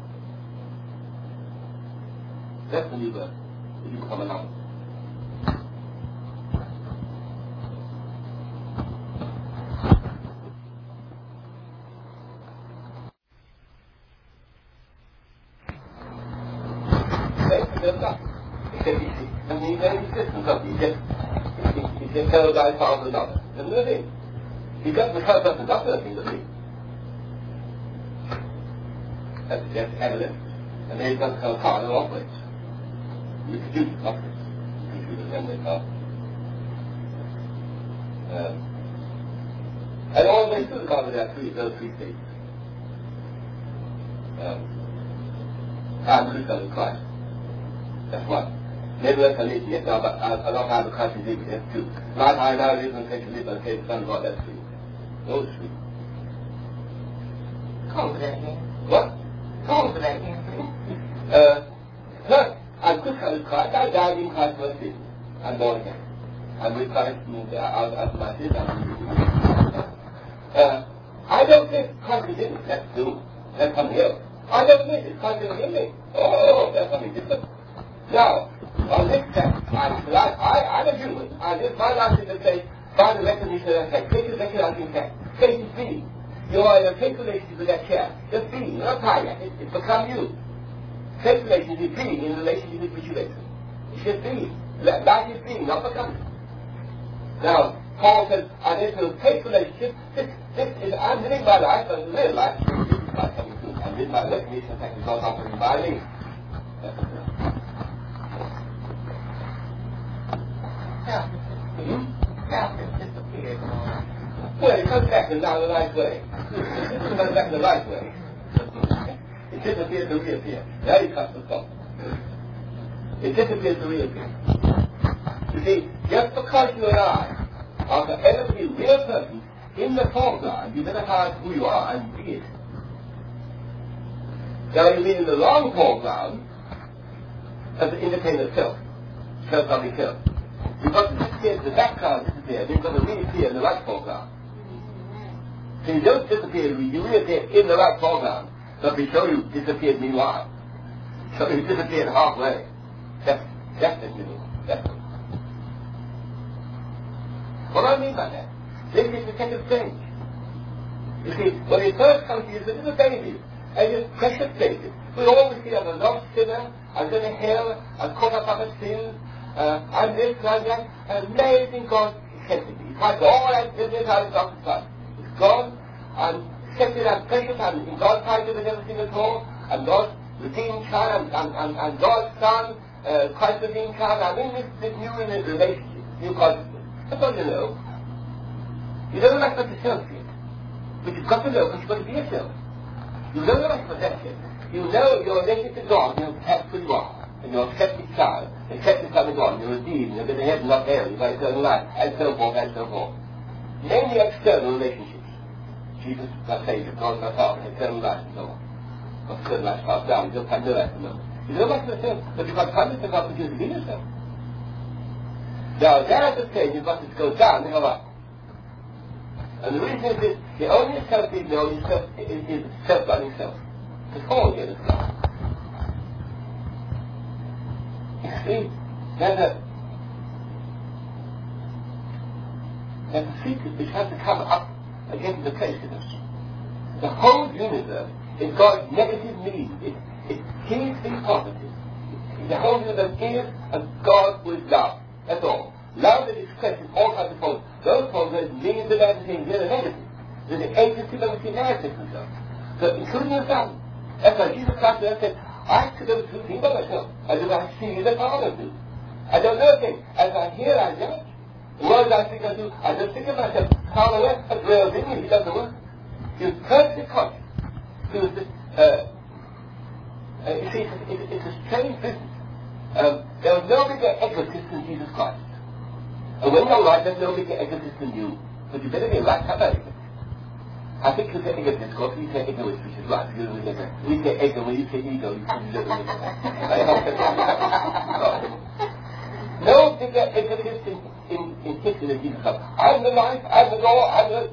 That's the new birth. If you become a lover. He can tell thy father another. Isn't that it? He doesn't help us enough nothing to see. That's evidence. And then he doesn't tell car no operates. You produce it operates. You produce it and car. And all the way through the car with those three stages. I'm critical of Christ. That's one. Never can live yet, but I don't have a Christ to live with it too. Not I now live and take to live and say the Son of God, that's true. No, it's true. Come for that man. What? Come for that man, please. Look, I'm critical of Christ. I died in Christ for sin. I'm born again. I'm with Christ out of my sins. I don't think Christ didn't. That's true. That's something else. I never did. It's not going to give me. Oh, that's something different. Now, on this step, I'm a human, and it's my life is to say, by the recognition of effect, take the recognizing effect. Faith is being. You are in a faith relationship with that chair. Just being, you're not tired yet. It's become you. Faith relationship is being in relationship with which you listen. It's just being. Life is being, not becoming. Now, Paul says, and into a faith relationship, this is, I'm living my life, and real life, this is my coming through. I'm living my recognition of effect is not operating by me. Disappeared. Well, it comes back in now the right way. It comes back in the right way. It disappears to reappear. Now you cut the thought. It disappears to reappear. You see, just because you and I are to ever be real persons in the foreground, you better hide who you are and be it. Now you mean in the long foreground as an independent self, self-loving self. You've got to disappear, the background disappears, you've got to reappear in the right foreground. So you don't disappear, you reappear in the right foreground. So we show you disappeared meanwhile. So you disappeared halfway. That's the middle. That's it. What do I mean by that? This is the second stage. You see, when we first come to you, it's a little baby, and it's precious baby. We always see I'm a lost sinner, I'm going to hell, I'm caught up on sin, I'm this, I'm that, and amazing God accepted me. He tried all that business out of God's son. It's gone, I'm accepted, I'm precious, I'm in God's sight with everything at all, I'm God's redeemed child, I'm God's son, Christ's redeemed child, I'm in this new relationship, new consciousness. That's all you know. You don't know what yourself is, but you've got to know because you've got to be yourself. You know what possession. You know your relationship to God, you know that's who you are. And you're accepted child, accepted son of God, you're redeemed, you're going to heaven, not hell, you've got eternal life, and so forth, and so forth. Name the external relationships. Jesus, my Savior, God, my Father, eternal life, and so on. Or eternal life passed down, you don't have no life at the moment. You know what yourself, but you've got to find yourself opportunity to be yourself. Now, that is the stage, you've got to go down and go up. And the reason is this, the only self is the only self is self-loving self. It's all here is God. You see, there's a secret which has to come up against the place in us. The whole universe is God's negative means. It's His being positive. The whole universe is a God with love. That's all. Love is expressed in all kinds of forms. Those forms are means of everything, they're negative. They're the agency of everything negative themselves. So, including yourself. That's why Jesus Christ said, I could never do anything by myself. I do not see the Father do. I don't know anything. As I hear, I judge. The words I think I do, I just think of myself. How on earth has dwells in me, He does the work. He was perfectly conscious. He was this, you see, it's a strange business. There was no bigger egotist than Jesus Christ. And when you're right, there's no bigger egotist than you. But you better be right about it. I think you say egotist, of course, we say egoist, which is right. We say ego, when you say ego, you can live with it. No bigger egotist in history than Jesus Christ. I'm the life, I'm the law, I'm the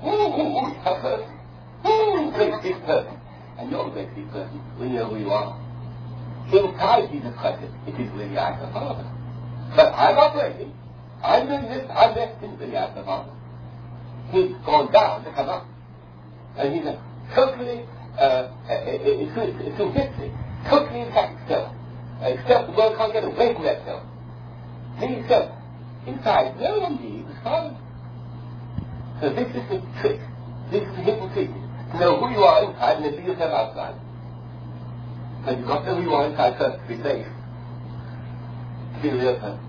great big person. And you're a great big person when you know who you are. Inside Jesus Christ, it is really I, the Father. But I'm operating. I'm doing this, I'm that, it's really I, the Father. He's gone down to come up. And he's a totally, it's history, totally intact self. Except the world can't get away from that self. He's self. Inside, no one believes the Father. So this is the trick. This is the hidden secret. To know who you are inside and then be yourself outside. And you've got to know who you are inside first to be safe. To be a real person.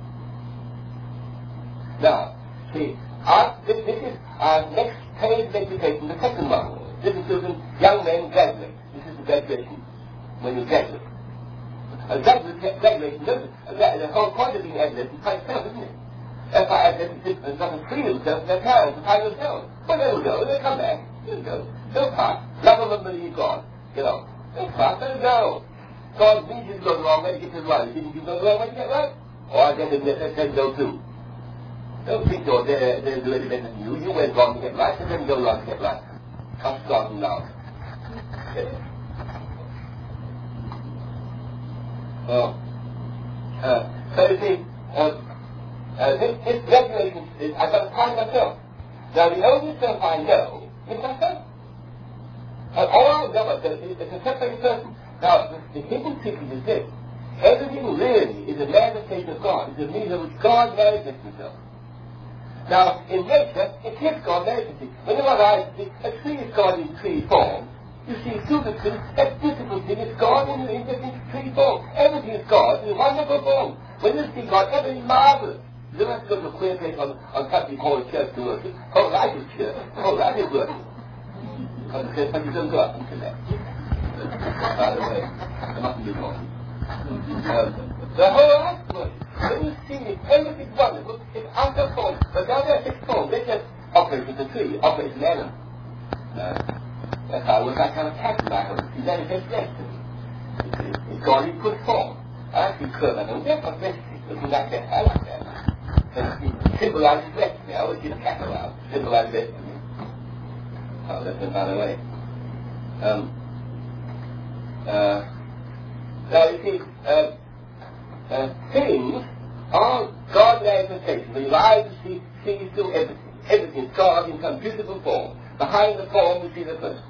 Now, see, this is our next phase of education, the second one. This is children, young men graduate. This is the graduation, when you graduate. Graduation, the whole point of being adolescent is find self, isn't it? That's why adolescents not to free themselves from their parents to find themselves. Well, they will go, they'll come back, they'll go. They'll pass. Love them and believe God. You know, they'll pass, they'll go. God needs you to go the wrong way to get to the right. Didn't you go the wrong way to get right? Or I guess they'll go too. Don't think they'll do any better than you. You went wrong to get right, and then go wrong to get right. Trust God and love. So you see, this regulation is, I've got to find myself. Now the only self I know is myself. All I know is a separate person. Now, the hidden secret is this. Everything really is a manifestation of God. It's a means of which God manifests himself. Now, in nature, it is God manifesting. Whenever I see a tree is God in tree form, you see through the tree, that beautiful thing is God in tree form. Everything is God in wonderful form. When you see God, everything is marvelous. You don't have to go to a queer place on something called a church to worship. Whole life is church. Whole life is worship. Because it says, but you don't go up and connect. By the way, there mustn't be more. The whole life is worship. When you see it, everything's wonderful. It's under form. But now there's this form. They just operate as a tree, operate as an animal. That's how I was that kind of cat in my home. See, that is just left to me. It's God in good form. I actually curve that. And that's what rest is. Looking like that. I like that. Symbolizes rest to me. I always get a cat around. Symbolizes rest to me. Oh, that's another way. Now you see, things are God manifestations. When your eyes see through everything. Everything is God in some beautiful form. Behind the form we see the person.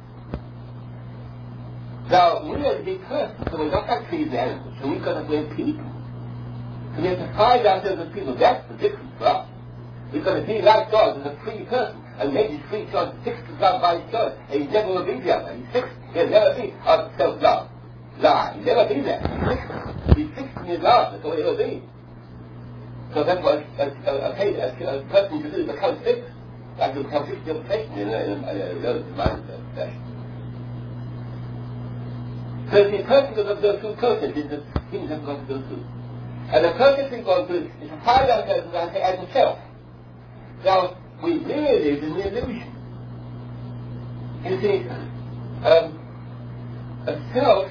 Now, we are to be persons, so we're not like trees and animals, so we've got to be people. So we have to find ourselves as people. That's the difference for us. We've got to be like God as a free person, and make his free choice fixed himself by his choice, and he never will be the other. He's fixed. He'll never be of self-love. Lie. He'll never be that. He's fixed in his love. That's all he'll be. So that's what a person should do, become fixed. Like you become fixed in your profession in a mindset. So the person has got to go through processes that things have got to go through. And the process we've gone through is to find ourselves, as I say, as a self. Now, we really live in the illusion. You see, a self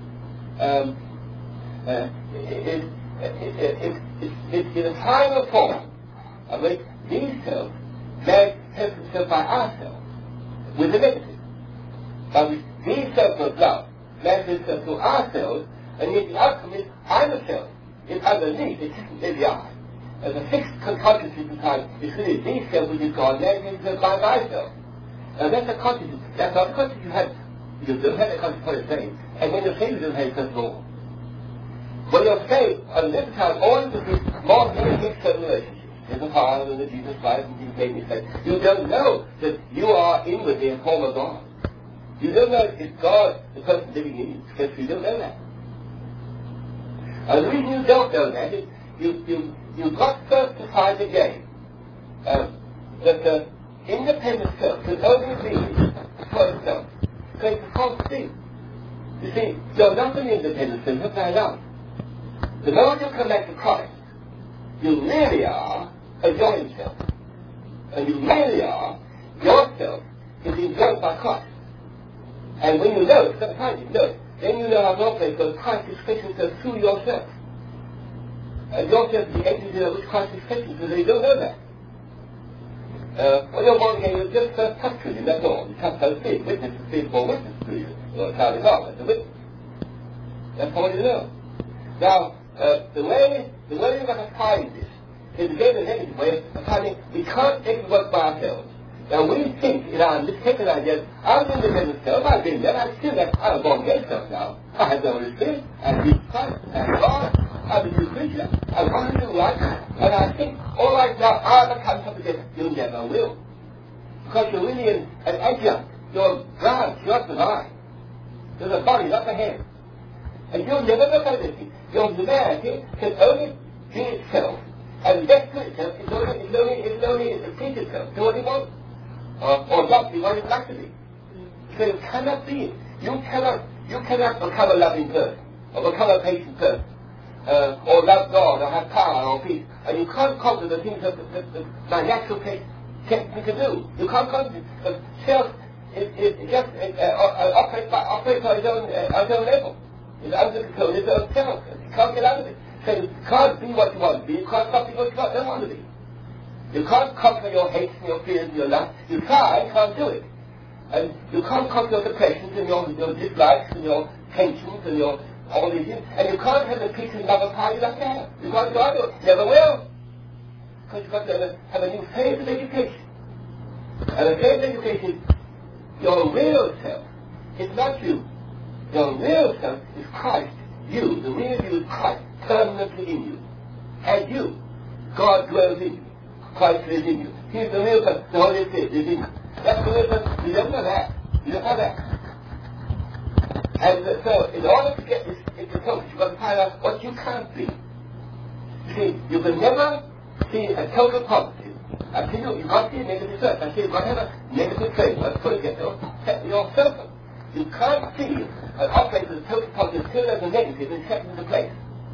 is in a final form of which these self manifest themselves by ourselves with the negative. But these self of love manifest themselves to ourselves, and yet the outcome is I'm a self. It's underneath, it isn't in the eye. As a fixed consciousness inside, it's really the self which is God manifested by myself. And that's a consciousness. That's not the consciousness you had. You don't have the consciousness for the same. And when you say you don't have it, first of all. When you're saved, on this time, all of this is more than a certain relationship. There's a Father and the Jesus Christ and Jesus made me say. You don't know that you are inwardly a form of God. You don't know it's God, the person living in you. Because you don't know that. And the reason you don't know that is you've got first to find again that the independent self can only be for itself. So it's a false thing. You see, you're not an independent self, you're found out. The moment you come back to Christ, you really are a joined self. And you really are, yourself is enjoyed by Christ. And when you know it, sometimes you know it, then you know how to operate because Christ is fixing himself through yourself. And yourself is the entity of which Christ is fixing, so you don't know that. When you're born again, you just first touch with him, that's all. You can't first see witness to see for witness to you. Or child of God, that's a witness. That's all you know. Now, the way you've got to find this is again the negative way of finding we can't make it work by ourselves. Now we think in our mistaken ideas, I'm an independent self, I've been there, I'm still there, I'm a born again self now. I have the Holy Spirit, I'm Jesus Christ, I'm God, I'm a new creature, I want to do right, and I think, all right now, I'll become something different. You never will. Because you're really an adjunct, you're branch, you're not the mind. You're the body, not the head. And you'll never become this. Your humanity can only be itself, and get to itself is only a complete itself. Do what it wants. Or not be what it's like to be. So you cannot be it. You cannot become a loving person, or become a patient person, or love God, or have power, or peace. And you can't conquer the things that my natural taste can do. You can't conquer it. Because self is just operates by its own level. It's under control of its own self. You can't get out of it. So you can't be what you want to be. You can't stop being what you don't want to be. You can't conquer your hates and your fears and your lust. You try, can't do it. And you can't conquer your depressions and your dislikes and your tensions and your all these years, and you can't have the peace and love of party like that. You can't do it. Never will. Because you've got to have a new phase of education. And the phase of education, your real self, it's not you. Your real self is Christ. You, the real you is Christ, permanently in you. And you, God dwells in you. Christ lives in you. He's the real person. The Holy Spirit lives in you. That's the real person. You don't know that. You don't know that. And so, in order to get this into focus, you've got to find out what you can't be. You see, you can never see a total positive until you can't see a negative first. Until you've got to have a negative framework to get yourself. You can't see an operator as a total positive until there's a negative and set into place.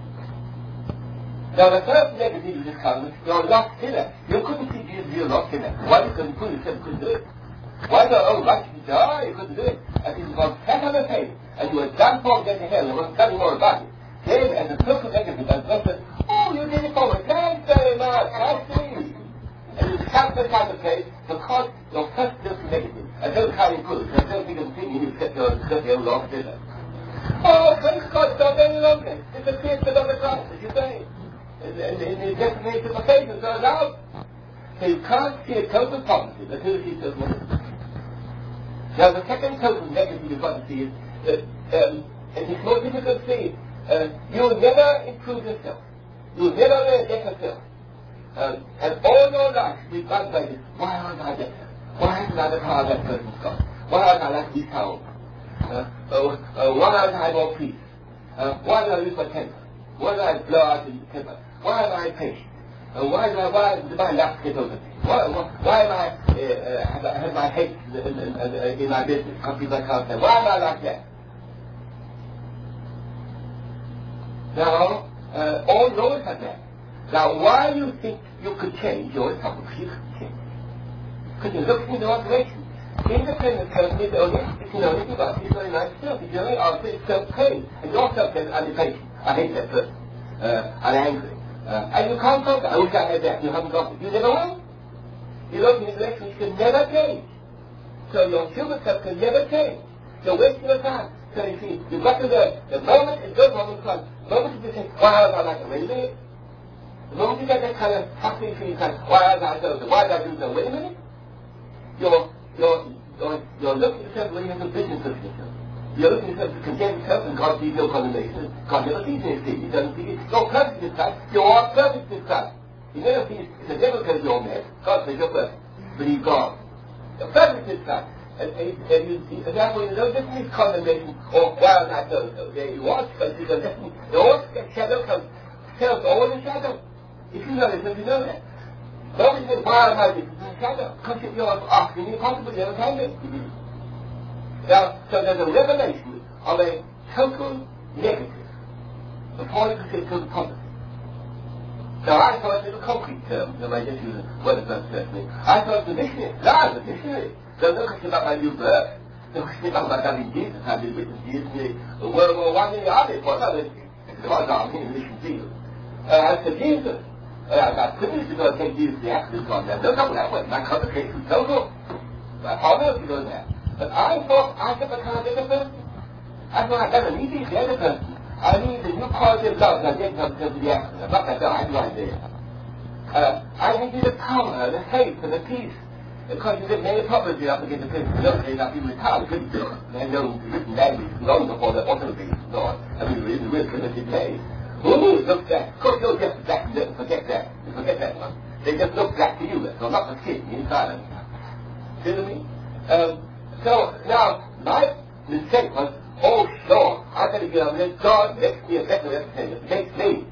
Now, the first negative you discover, you're lost sinner. You couldn't see Jesus, you're lost sinner. Why you couldn't prove yourself, you couldn't do it? Why not? Oh, right, you say, you couldn't do it. And if you got sat on the face, and you were done for to get to hell, there wasn't nothing more about it. Then, as a total negative, as God said, oh, you did it for me, thanks very much, I see. And you sat outside the place because your first is negative. And don't try to improve. And don't think of thinking you set your lost sinner. Oh, praise God, it's not any longer. It's a Christ of the cross, as you say. And the destination of the faith is not out. So you can't see a total positive until you see total negative. Now the second total negative you've got to see is that, and it's more difficult to see, you will never improve yourself. You will never get yourself. And all your life we've gone by this, why aren't I better? Why isn't I the car that person's got? Why aren't I like to be told? Why aren't I more peace? Why do I lose my temper? Why do I blow out in temper? Why am I impatient? Why do my luck get over me? Why am I have my hate in my business? Some people can't say, why am I like that? Now, all those are that. Now, why you think you could change your problem? You could change. Because you're looking in the right direction. Independent person is only, it's only about it's very nice self. It's only after it's self-pain. And your self-pain is impatient. I hate that person. I'm angry. And you can't conquer. I wish I had that. You haven't got it. You never will. You're looking in a direction which can never change. So your human self can never change. You're wasting your time. So you see, you've got to learn. The moment it goes wrong in front, the moment you say, why was I like it? Wait a minute. The moment you get that kind of fucking feeling, why was I so? Why did I do so? Wait a minute. You're looking at yourself when you have a business of yourself. You're looking at yourself to condemn yourself, and God sees no condemnation. God never sees anything. He doesn't see it. You're perfect this time. You are perfect this time. He never sees, if the devil says you're a mess, God says you're perfect. Believe God. You're perfect this time. And therefore you know this is condemnation, or why was I so? There you are, because you don't listen. The old shadow comes, tells all the shadow. If you know this, you know that. Nobody says, why am I this? It's a shadow. Because you're asking the impossible, you never can do. Now, so there's a revelation of a total negative before you can say total positive. So I thought it was a concrete term, so I just use a word of that certainly. I thought the dictionary. No, I'm a dictionary. So no question about my new birth. No question about my having Jesus. I did witness Jesus in the World War I in the army. For another, it was army in the mission field. As for Jesus, I got privileged to go and take Jesus to the accident on that. No trouble that way. My convocation was total. My honor to go there. But I thought I could become a better person. I thought I never need the other person. I need the new quality of love that I didn't come to the accident. I'm not that I had no idea. I needed the power, the faith, and the peace. Because you get many problems up against the people. They're not even retired, couldn't do it. They had no written language long before the automobiles and so on. I mean, in the real primitive days. Who look back? Of course, you'll just back and forget that. You forget that one. They just look back to you. So not the kid inside of you. See what I mean? So, now, my mistake was, oh, sure, I better get on this. God makes me a better representative. Makes me.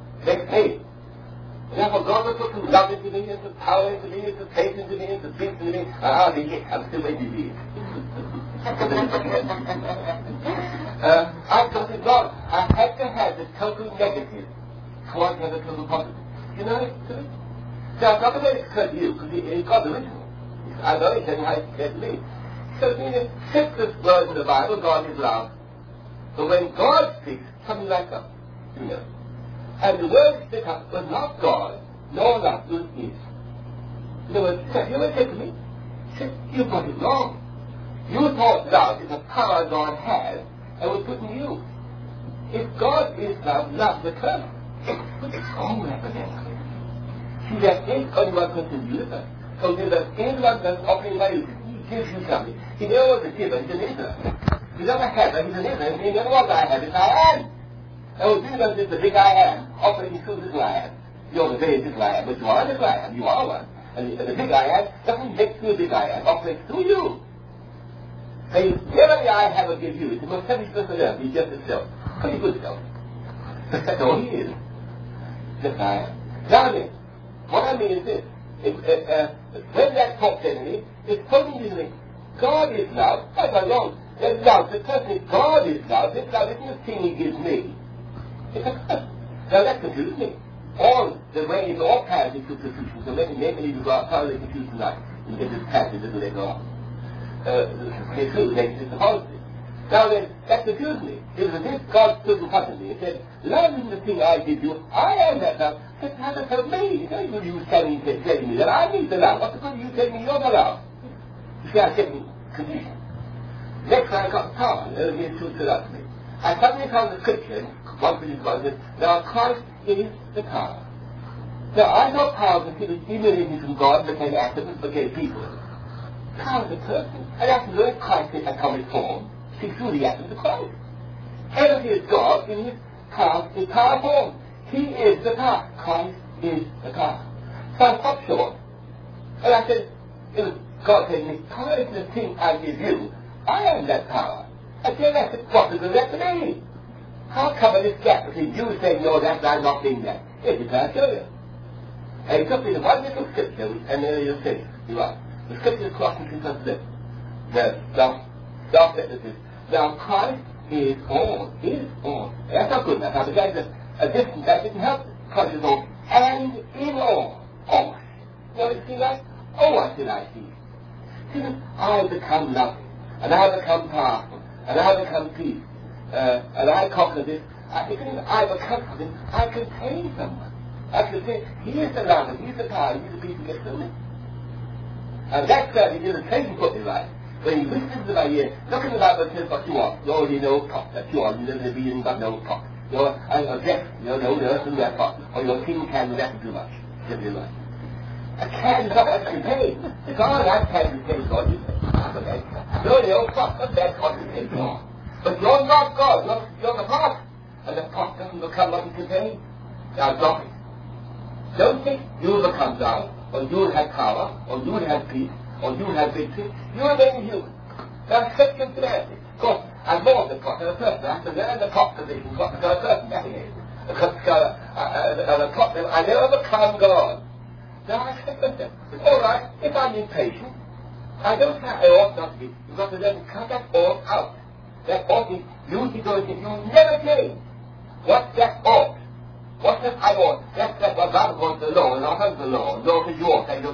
And therefore, God will put some love into me, and some power into me, and some faith into me, and some peace into me. I'm still waiting to be. I thought to God, I had to have the total negative before I have the total positive. You know it? So I'm not going to cut you, because it's God's original. I know it doesn't have to me. So in the simplest words in the Bible, God is love. But when God speaks, something like that, you know. And the word that was not God, nor love, it was his. In other words, you would say to me, you got it wrong. You thought love is a power God has and was put in you. If God is love, love occurs. What is wrong with academically? See, there is only one person in the universe. So there's anyone that's offering value, he gives you something. He never was a giver, he's an isner. He's not a haver, he's an isner. He never was I have, it's I am. And the universe is the big I am, operating through this I am. You're the very big I am, but you are this I am, you are one. And the big I am doesn't make you a big I am, operates through you. So whatever the I have will give you, it's the most selfish person ever, he's just himself. Pretty good self. That's all he is. Just I am. Now then, what I mean is this. When that talks to me, it's totally different. God is love. That's not wrong. There's love. The person is God is love. This love isn't the thing he gives me. It's a person. Now that confuses me. All the ways, all paths into confusion. So maybe you go out, how they confuse tonight. You get this passage as they go on. They do, they it's a positive. Now then, that confused me. It was this God stood in front of me and said, love isn't the thing I give you. I am that love. It's not for me. It's not good you telling me that I need the love. What's the good you telling me you're the love? You see, I get me confusion. Next I got power. Here's two stood up to me. I suddenly found the scripture, one for this one, that now Christ is the power. Now I know power can people emanating from God, became activists, became people. Power is a person. And that's the way Christ is a common form. See through the essence of Christ. Everything is God in his power form. He is the power. Christ is the power. So I stopped short. And I said, God said to me, power is the thing I give you. I am that power. I said, that's impossible that to me. How come this gap between you saying no, that I'm not being that? It's a power show you. And he took me to one little scripture, and then you'll see. You're right. The scripture is crossing through some lips. Now Christ is all. He is all. That's not good enough. Now the guy says, that didn't help. Christ is all. And in all. All. Now you see that? Oh, what did I see? See, I become loving. And I become powerful. And I become peace. And I conquer this. I become something. I contain someone. I can say, he is the lover, he is the power, he is the peace who gets through me. And that's he did a training put me right. When you listen to my ear, look in the Bible and says what you want. You already know pot that you are. You never be in but no pot. You're a deaf, no nurse in that pot. Or your king can do that too much. Give me life. A can is not what you pay. God, I can pay God, you say. Okay. You're the old pot, but that's what you pay God. But you're not God, you're the pot. And the pot doesn't become what you contain. Now drop it. Don't think you'll become God, or you'll have power, or you'll have peace, or you'll have victory. You're very human. That's second humanity. Of course, I'm more than the pot of a person. I have to learn the pot position, what the person that is. Because the pot, I never become God. Now I accept myself. All right, if I'm impatient, I ought not to be. You've got to learn to cut that ought out. That ought is usually going to you never change. What's that ought? What's that I ought? That's what God wants the law, and not under the law. Law is yours, and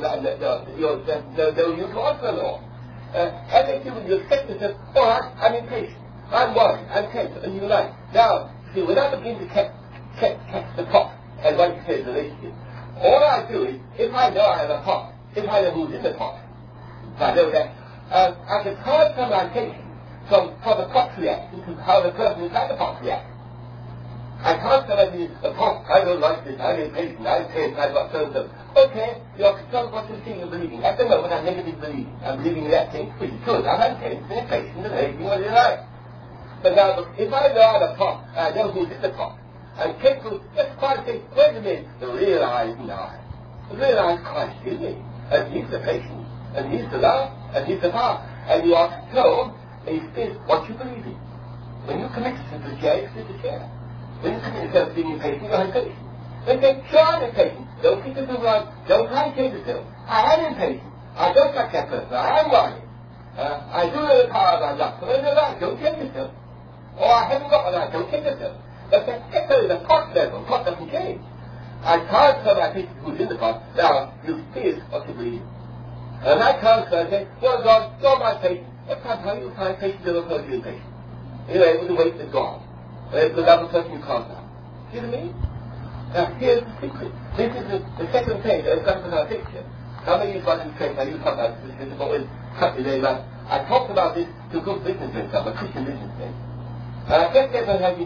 you want the law. And then you accept yourself, all right, I'm impatient, I'm worried, I'm tense, and you like. Now, see, when I begin to catch the pot, and what it says, the relationship, all I do is, if I know I have a pot, if I know who's in the pot, if I know that, I can transfer my attention from the pot's reaction to how the person inside the pot reacts. I can't say the pot, I don't like this, I'm impatient, I'm tense, I've got so. Okay, you're concerned what you're seeing and believing. At the moment, I'm negative believing. I'm believing that thing, which is good. I'm tense and impatient and hating what you like. But now, if I know I'm a pot, I know who's in the pot. I'm capable, just quite say, wait a minute, the real I is I. The real I is Christ in me. And he's the patience, and he's the love, and he's the power. And you are told, is what you believe in. When you commit yourself to the chair, you sit the chair. When you commit yourself to being impatient, you're impatient. When they try I'm impatient, don't think of the wrong, don't try to change yourself. I am impatient. I don't like that person. I am worried. I do know the power of my love. So when you're right, don't change yourself. Or I haven't got what I don't change yourself. But that's echo the pot level. Pot doesn't change. I transfer my patient who's in the pot. Now, you feel what you believe. And I transfer and say, well, God, you're my patient. What time are you find patient to oppose you impatient? You're able to wait with God. The other person you can't now. See what I mean? Now, here's the secret. This is the second page of our picture. How many of you got in trade? I knew sometimes this is always cut me very much. I talked about this to a good businessman, a Christian businessman. I just said to him,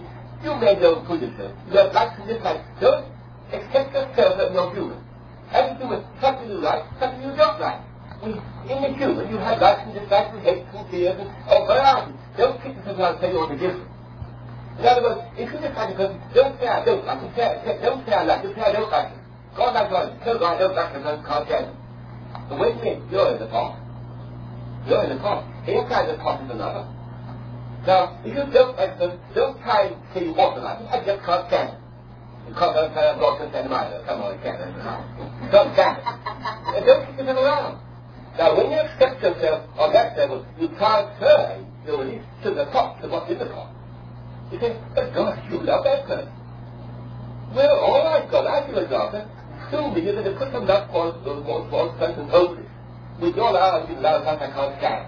You made your own food yourself. You have likes and dislikes. Don't accept yourself as you're human. Have to do with something you like, something you don't like. In the human, you have likes and dislikes and hates and fears and variety. Don't kick yourself out and say you're different. In other words, if you dislike a person, don't say I don't like it. Don't say I like it, say I don't like it. God likes God. Tell God I don't like it, I can't stand it. But wait a minute, you're in the pot. You're in the pot. Inside the pot is another. Now, if you don't like them, don't try and say you want to like it. I just can't stand it. You can't say I'm not going to stand it either. Come on, you can't. Don't stand it. And don't kick yourself around. Now, when you accept yourself on that level, you transfer your release to the pot, to what's in the pot. You say, but God, you love that person. Well, all right, God, I feel a daughter. Soon you're going to put some love for the person totally. With your love, you love that I can't stand.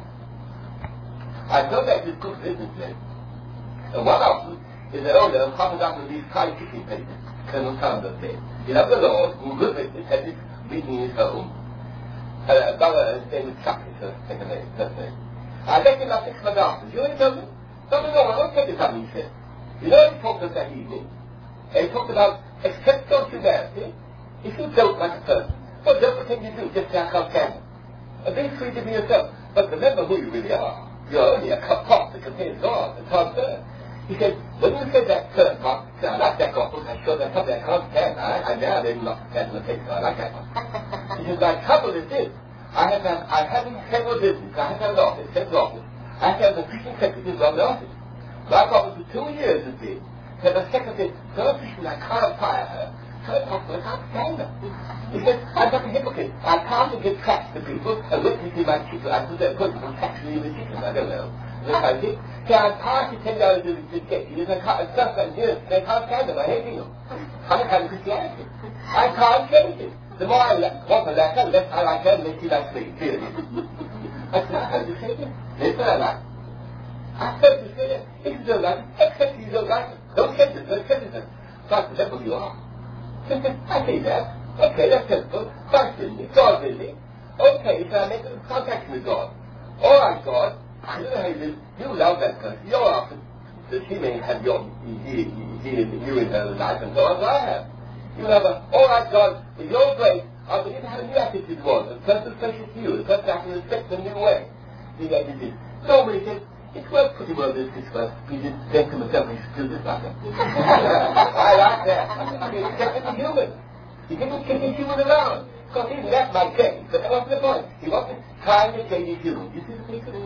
I know that is good businessmen. And one of them is the owner of half a dozen of these fried chicken places, Colonel Sanders said. He loved the Lord, who good business, had his meeting in his home. Brother, his name was Chuck, his first name. I let him up 6 months after. You know what he told me? Something wrong, I won't tell you something, he said. You know what he talked about that evening? And he talked about, accept your humanity. If you don't like a person, well, don't pretend you do, just say I can't stand it. And be free to be yourself. But remember who you really are. You're only a pot that contains God, the transfer. He said, when you said that third part, he said, I like that gospel, I'm sure there's something I can't stand. I now didn't not stand in the face, so I like that one. He said, my trouble is this. I have several businesses, I have an office, several offices. I have a preaching secretary run the office. My problem for 2 years has been that the secretary, so efficient I can't fire her. So impossible, I can't stand her. He said, I'm not a hypocrite. I can't give tracts to people and witnessing my chicken. I put their putting some factory with chickens, I don't know. So I'm partially $10 to get you, and stuff like this. They can't stand them, I hate them. I'm a kind of Christianity. I can't change it. The more I want to let her, the less I like her, the less she likes me. Period. That's not how you say it. This is what I like. I said to say it. If you don't like it, accept you don't like it. Don't change it, don't change it. That's the level you are. I say that. Okay, that's simple. Christ in me, God in me. Okay, so I make a contact with God. All right, God, I don't know how you live. You love that person. You're after that she may have you in her life and so on as I have. You have all right, God, with your grace, I begin to have a new attitude towards the person precious to you. The person I can respect in a new way. You get this. Nobody says, it's worked pretty well this Christmas. He didn't think to myself, he should do this like that. I like that. He's definitely human. He didn't kick his human around. Because even that might change. But that wasn't the point. He wasn't trying to change his human. You see the secret?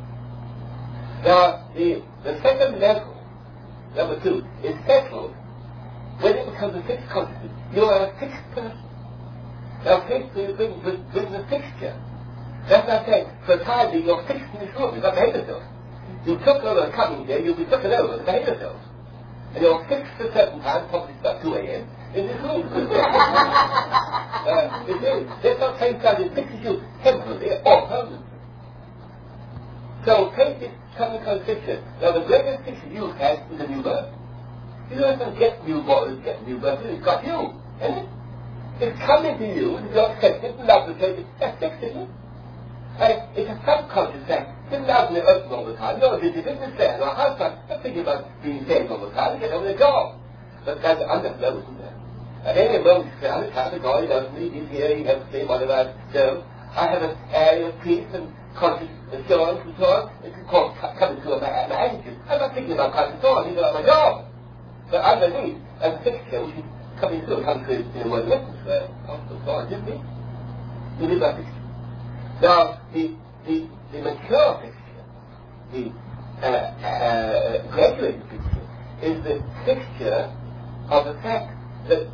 Now, the second level, number 2, is settled when it becomes a fixed consciousness. You are a fixed person. Now, fixed brings the fixture. That's not saying, for a time being, you're fixed in this room. You've got to behave yourself. You took over coming here, you'll be taken over to behave yourself. And you're fixed at a certain time, probably about 2 a.m., in this room. You see, there's no same time it fixes you temporarily or permanently. So take this coming conviction. Now the greatest fixture you have is a new birth. You don't have to get new birth, it's got you, isn't it? It's coming to you, if you're accepted and love the church, that's fixed, isn't it? It's a subconscious thing. Didn't love me open all the time. No, did you business there? No, how's that? I'm thinking about being saved all the time, get over the job. But there's an underflow, isn't there? At any moment, you say, I'm a Catholic, God, he loves me, he's here, he helps me, whatever I do. I have an area of peace and conscious assurance and so on. It's of course coming to my attitude. I'm not thinking about Christ at all, he's about my job. But underneath, as a fixture, which is coming through, comes through in the word witness, where, oh, God, didn't he? You live by fixture. Now, the mature fixture, the graduated fixture, is the fixture of the fact that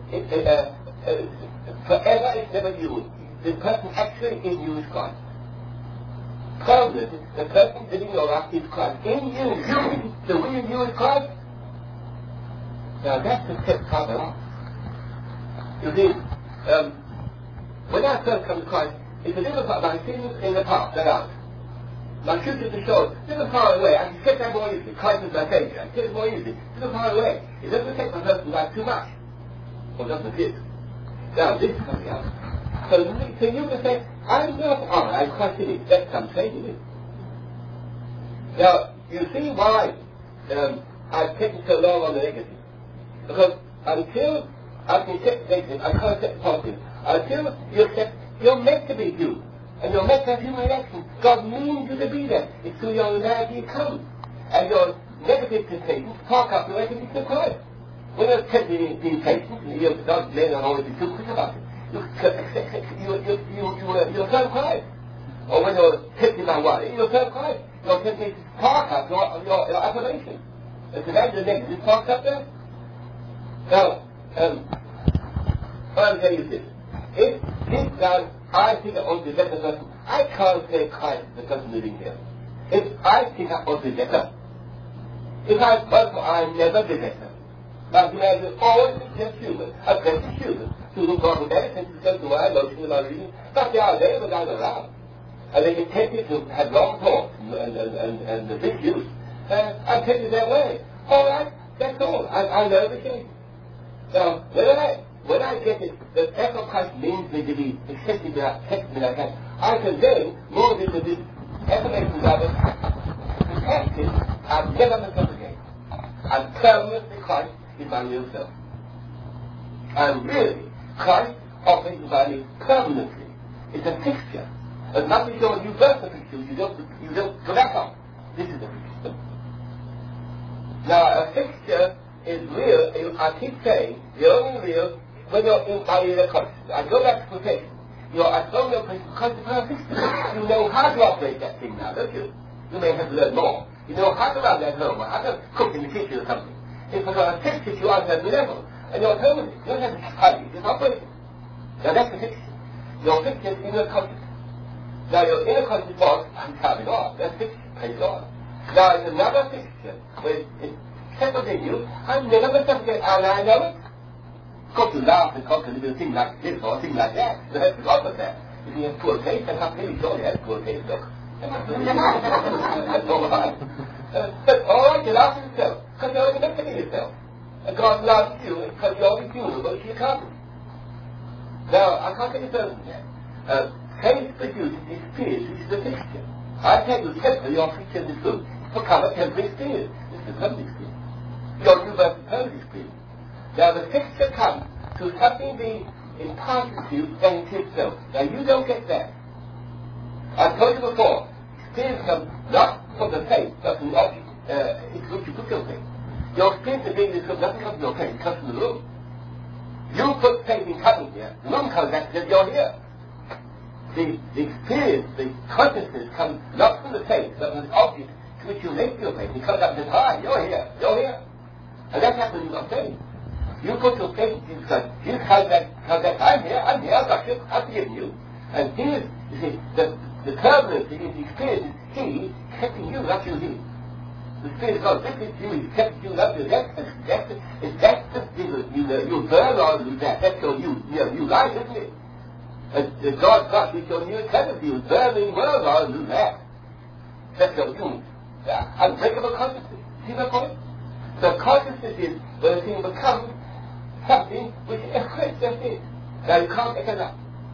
forever it's never you. The person actually in you is Christ. Permanent, the person living your life is Christ. In you, the we in you is Christ. Now that's the step further on. You see, when I first come to Christ, it's a little part about sitting in the past, around. My future is short, a little far away. I can get that more easily. Christ is my Savior. I can get it more easily. A little far away. It doesn't take my personal life too much. Or doesn't it? Now, this is coming out. So you can say, I'm not on, I'm quite in it. That's some saying, isn't it? Now, you see why I've taken so long on the negative. Because until I can accept the negative, I can't accept the positive. Until you accept, you're meant to be you. And you're meant to have human reaction. God means you to be there. It's through your humanity it comes. And your negative temptations park up your negative to Christ. When you're tempted in being patient, and you're not men are always be too quick about it. You serve Christ. Or when you're tempted by worry, you serve Christ. Your temptations park up your affirmation. And so that's the negative parked up there. Now, I'm telling you this. If now I think I want to be a better person, I can't say Christ is the person living here. If I think I want to be better, if I work for I never be better. Now, humanity is always just human, a precious human, to whom God will never send to my emotions and my reason, but they are there when I'm around. And they get tempted to have long talks and the big use. I'm tempted that way. All right, that's all. I know the thing. Now, when I get it, the effort of Christ means me to be accepted without testing me like that. I can then move into this affirmation of it, protected, I've never myself again. I'm permanently Christ in my real self. I'm really Christ operating by me permanently. It's a fixture. As much as you're a new birth of fixture, you don't go back on. This is a fixture. Now, a fixture is real, I keep saying, you're only real when you're in by your consciousness. I go back to quotation. I slow your consciousness because it's a fixture. You know how to operate that thing now, don't you? You may have to learn more. You know how to run that home, or how to cook in the kitchen or something. If you've got a fixture, you are at the level. And you're permanent. You don't have to study, it's operating. Now that's the fixture. Your fixture is inner consciousness. Now your inner consciousness was, I'm coming off. That's fixture, pays on. Now it's another fixture, where it's settled in you, I'm never myself again, and I know it. Of course you laugh and talk a little thing like this or a thing like that. You have to laugh at that. If you have poor taste, then I'm really sure you have poor taste, look. That's all right. But all right, you laugh at yourself, because you're only looking at yourself. And God loves you because you're always vulnerable to your company. Now, I can't get it further than that. Faith produces experience, which is a fixture. I tell you, temporary, your fixture in this room, become a temporary experience. This is a permanent experience. Your universal permanent experience. Now, the fixture comes to something being imparted to you and into itself. Now, you don't get that. I've told you before, experience comes not from the faith, but from the object into which you put your faith. Your experience of being in this room doesn't come from your faith, it comes from the room. You put faith in coming here, the room comes back and says you're here. The experience, the consciousness comes not from the faith, but from the object to which you make your faith. It comes up and says, hi, you're here. And that's happening with your faith. You put your faith in Jesus Christ. Jesus comes back, I'm here, I've got you, I've forgiven you. And here, you see, the permanency is the experience, he accepting you, not you he. The Spirit of God lifted you, he accepted you, not you. That's the you burn on with that. That's your new life, isn't it? And God's not with your new eternity. You burning world on do that. That's your new unbreakable consciousness. See my point? So consciousness is when a thing becomes something which it just is. Now you can't take it up.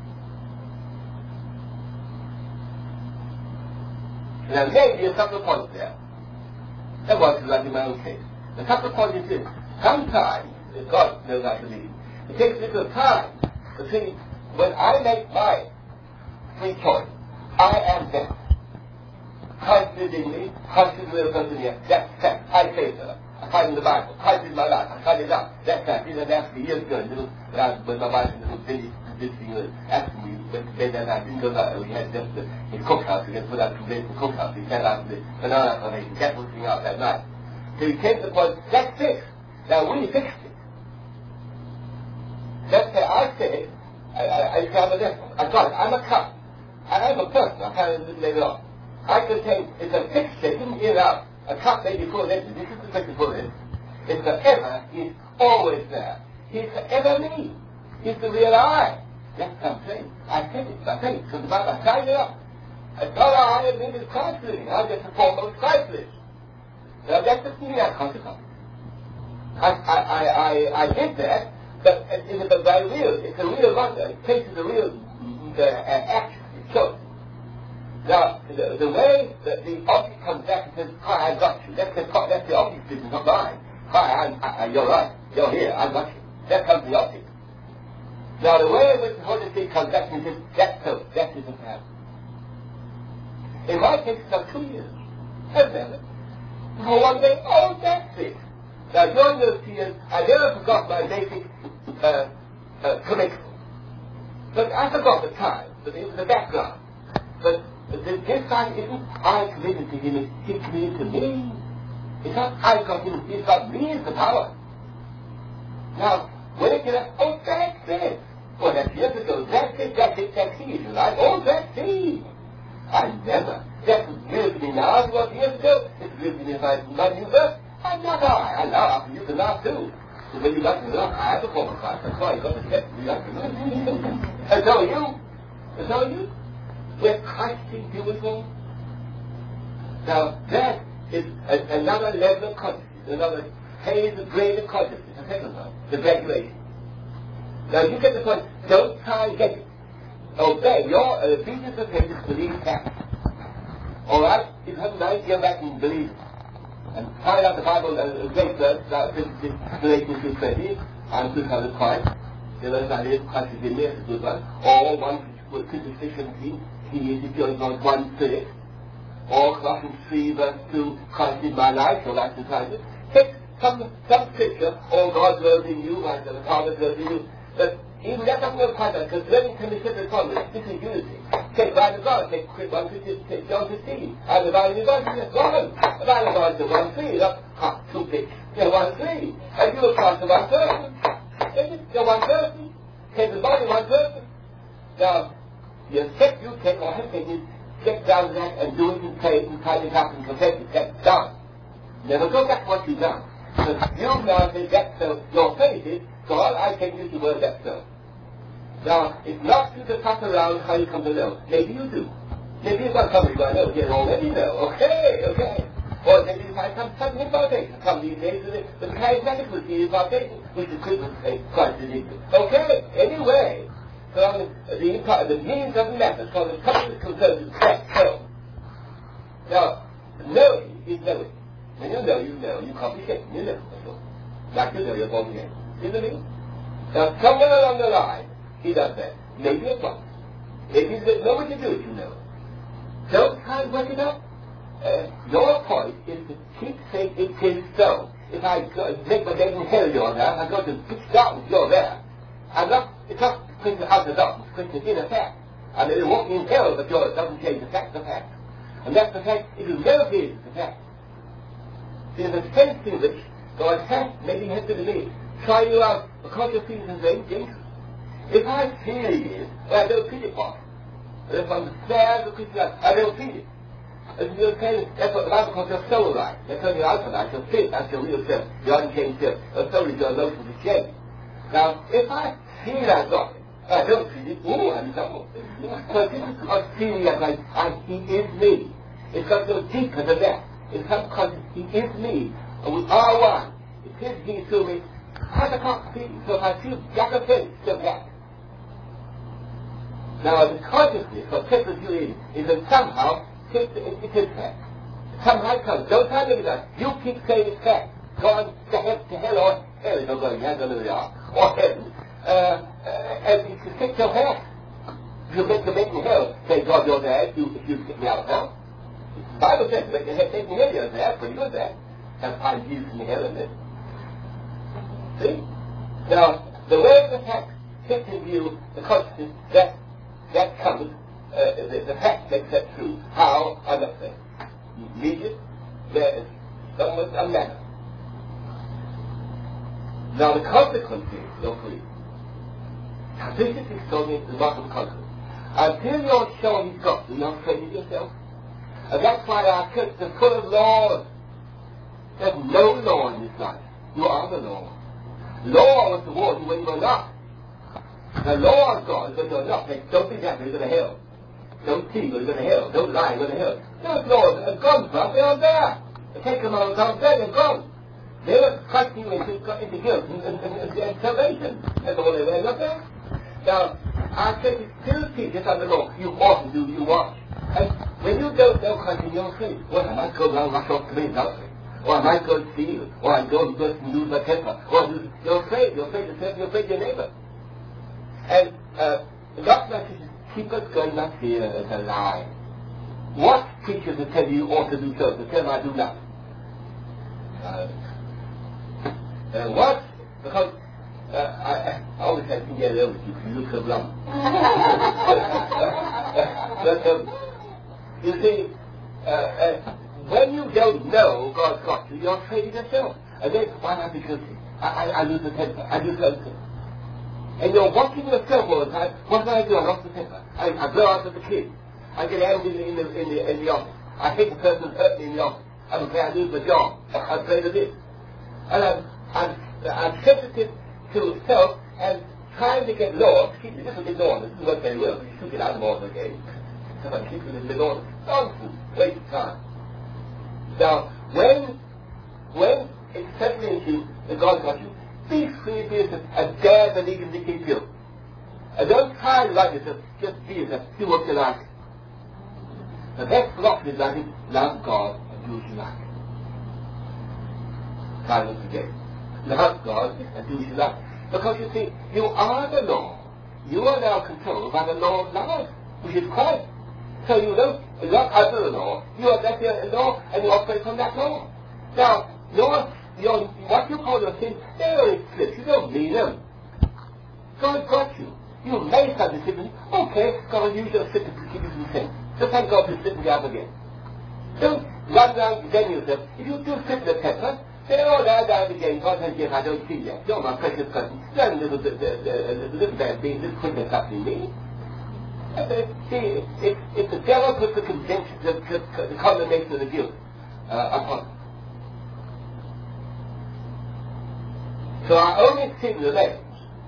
Now maybe a couple of points there. That was like in my own case. The couple of points is this. Sometimes, God knows I believe, it takes a little time between when I make my free choice, I am dead. Christ lives in me, Christ is the real person here. That's fact. I say so. I find in the Bible. Christ is my life. I find it out. That's fact. Even after years ago, when my wife was visiting us, asking me, went to bed that night, didn't go out. We had just his cookhouse. We had to put out 2 days in the cookhouse. He sat out the banana formation, kept looking out that night. So he came to the point, that's fixed. Now we fixed it. That's why I said, I found a difference. I got it. I'm a cup. I'm a person. I can't even later on. I can say it's a fixture. It didn't get out. A cup maybe full of empty. This is the fixture full of it. It's forever. He's always there. He's forever me. He's the real I. That's what I'm saying. I said it. I said it. So the Bible, I signed it up. I thought I had been Christ living. I'm just a form of Christ living. Now that's the thing I can't come. I did that, but it's a very real. It's a real wonder. It takes the real action. It shows. Now, the way that the object comes back and says, hi, I got you. That's the object business, not mine. Hi, you're right. You're here. I got you. That comes the object. Now, the way in which the Holy Spirit comes back and says, that's so. That isn't happening. It might take some 2 years. That's never. For one day, oh, that's it. Now, during those 2 years, I never forgot my basic curriculum. But I forgot the time. But it was the background. But this guy isn't I committed to him, he committed to me. It's not I got him, he's got me as the power. Now, when it gets up, oh, that's it. Well, that's years ago, that's it, that's he, if you like. Oh, that's he. I never. That was real to me now, it was years ago. It's real to me if I love you first. I'm not I. I laugh, you can laugh too. So when you like to laugh, I have a form of class. That's why you got to get me like to laugh. And so are you. And so are you. We're Christ in human form. Now, that is another level of consciousness, another phase of grade of consciousness, the second one, the graduation. Now, you get the point. Don't try and get it. Obey. Your obedience of faith is believe facts. All right? If you haven't done it, go back and believe it. And find out the Bible, a great verse, Galatians 2:20, I'm 200 Christ. The verse I read, Christ is in me, it's a good one. Or one crucifixion, he is if you're not 1/3. Or Colossians 3 verse 2, Christ is my life, your life is Christ. Take some scripture, or God dwells in you, like the Father dwells in you. But even that doesn't go quite right, because learning can be separate from this. This is unity. Take Bible God, take 1:15, take John 15. And the Bible God is gone. The Bible God is 1:3, not 2 picks. They're 1:3. And you will cross to one person. You're one person. Take the body, one person. Now, the step you take or have taken, get down to that and do it in faith and tie it up and confess it. That's done. Never go back to what you've done. Because you now say that's so. Your faith is, God, I can use the word that's so. Now, it's not to the cut around how you come to know. Maybe you do. Maybe you've got somebody I know here already know. Okay. Or maybe you find some impartation. Some these days, the charismatic will see impartation, which is Christmas faith, Christ is in you. Okay, anyway. So the meaning doesn't matter. So the subject concerned is that so. Now, knowing is knowing. When you know, you comprehend. You know. Like you know, you're born again. See what I mean? Now, somewhere along the line, he does that. Maybe it's wrong. Maybe he doesn't know what to do if you know. Don't try and work it out. Your point is to keep saying it is so. If I make my name in hell, you're there. I go to pitch darkness, you're there. It's not Christian out of darkness, Christian in a fact. I mean, it won't be in hell, but it doesn't change the fact, the fact. And that's the fact, it is never is the fact. There's a sense in which God has, maybe has to believe, try you out, because your feelings are very dangerous. If I feel it, well, I don't feel it off. And if I'm sad or Christian, I don't feel it. And you're saying, that's what the Bible calls your soul life. That's only outer life, your spirit, that's your real self, your unchanged self. Your soul is your emotions is changed. Now, if I feel I've got it, I don't feel it, I'm trouble. So this is called feeling as like, he is me. It's got no deeper than that. It's because he is me, and we are one. It is he through me. I can't feel, so if I feel jack of faith, still back. Now, the consciousness of purpose you in is that somehow it is fact. Somehow it comes. Don't try to look at that. You keep saying it's fact. Go on to hell or hell is not going there, I don't know where they are. Or heaven. And you can fix your head. If you make the in hell, say, God, you're there, if you get me out of hell. The Bible says, make your head take me hell, you're there, pretty good there. And find Jesus in hell in it. See? Now, the way the fact fits in view, the consciousness, that comes, the fact makes that true. How? I'm not saying. Immediate, there is somewhat a manner. Now, the consequence is, don't believe. Now, this is extraordinary, the bottom consequence. Until you're sure he's got you, you're not training yourself. And that's why our churches are full of laws. There's no law in this life. You are the law. Law was the warning when you were not. The law of God is when you're not. Like, don't be that, you're going to hell. Don't steal, you're going to hell. Don't lie, you're going to hell. Those laws are gone, but they are there. They take them on God's day, they're gone. They were cut you into guilt and salvation. That's all they were, not there. Now, our church still teaches under law. You ought to do, you ought. And When you don't know Christ in your faith, well, I might go around rush off to commit adultery, or I might go and steal, or I go and lose my temper, or you're afraid to serve, you're afraid of your neighbor. And the doctor says, keep us going that fear as a lie. What preachers will tell you ought to do so, to tell them I do not? What? Because I always have to get over you because you look so blunt. But you see, when you don't know God's got you, you're afraid of yourself. And then, why not be guilty? I lose the temper. I lose the temper. And you're watching yourself all the time. What do? I lost the temper. I blow out at the kids. I get angry in the office. I hate the person who hurt me in the office. I'm afraid I lose my job. I'm afraid of this. And I'm sensitive to self and trying to get law to keep me a little bit normal. This doesn't work very well, but you should get out of order again. So I keep it a little bit normal. Nonsense. Waste of time. Now, when it's settling into you that God got you, be free, be yourself, and dare believe in the guilt. And don't try to like yourself, just be yourself, do what you like. The best philosophy is, I think, love God and do what you like. Silence again. Love God and do what you like. Because you see, you are the law. You are now controlled by the law of love, which is Christ. So you don't look under the law, you are left here in law and you operate from that law. Now, what you call your sins, they're only slips, you don't mean them. God got you. You may have the sin, okay, God will use your slip to keep you from sin. So thank God for slipping you up again. Don't run around condemning yourself. If you do slip the temper, say, oh, now again, God has given, I don't see yet. You're my precious cousin. You're a little bad being, this quickness happening to me. See, it's the devil puts the condemnation of the guilt upon us. So our only sin remains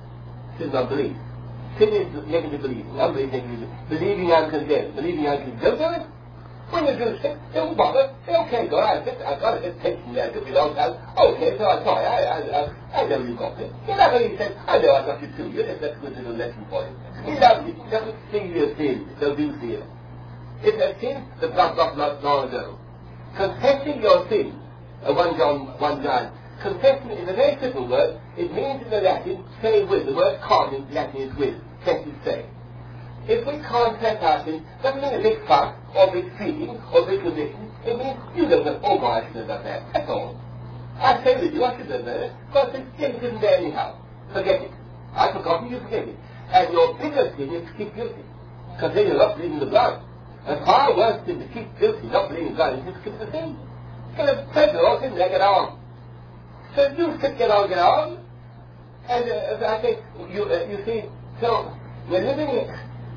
sin of unbelief. Sin is negative believing. Unbelief is negative believing I'm condemned. Believing I'm condemned. Don't do it. When you do sin, don't bother. Say, okay, God, I've got a bit of tension there. It took me a long time. Okay, so I'm sorry. I know you got it. You're not going to say, I know I got you too. That's a good little lesson for you. He loves you. He doesn't see your sin. So do see it. It's a sin that God got long ago. Confessing your sin, 1 John 1:9. Confession is a very simple word. It means in the Latin, say with. The word con in Latin is with. Sense is say. If we confess our sin, doesn't mean a big fuss, or big feeling, or big conviction. It means you don't know, oh God, I should have done that. That's all. I say with you, I should have done that. God says, yeah, you didn't there anyhow. Forget it. I've forgotten, you forget it. And your bigger sin is to keep guilty. Because then you're not bleeding the blood. And far worse than to keep guilty, not bleeding the blood, is just to keep the sin. Get a pleasure, all sin, get on. So you sit, get on. And I think, you see, so we're living it.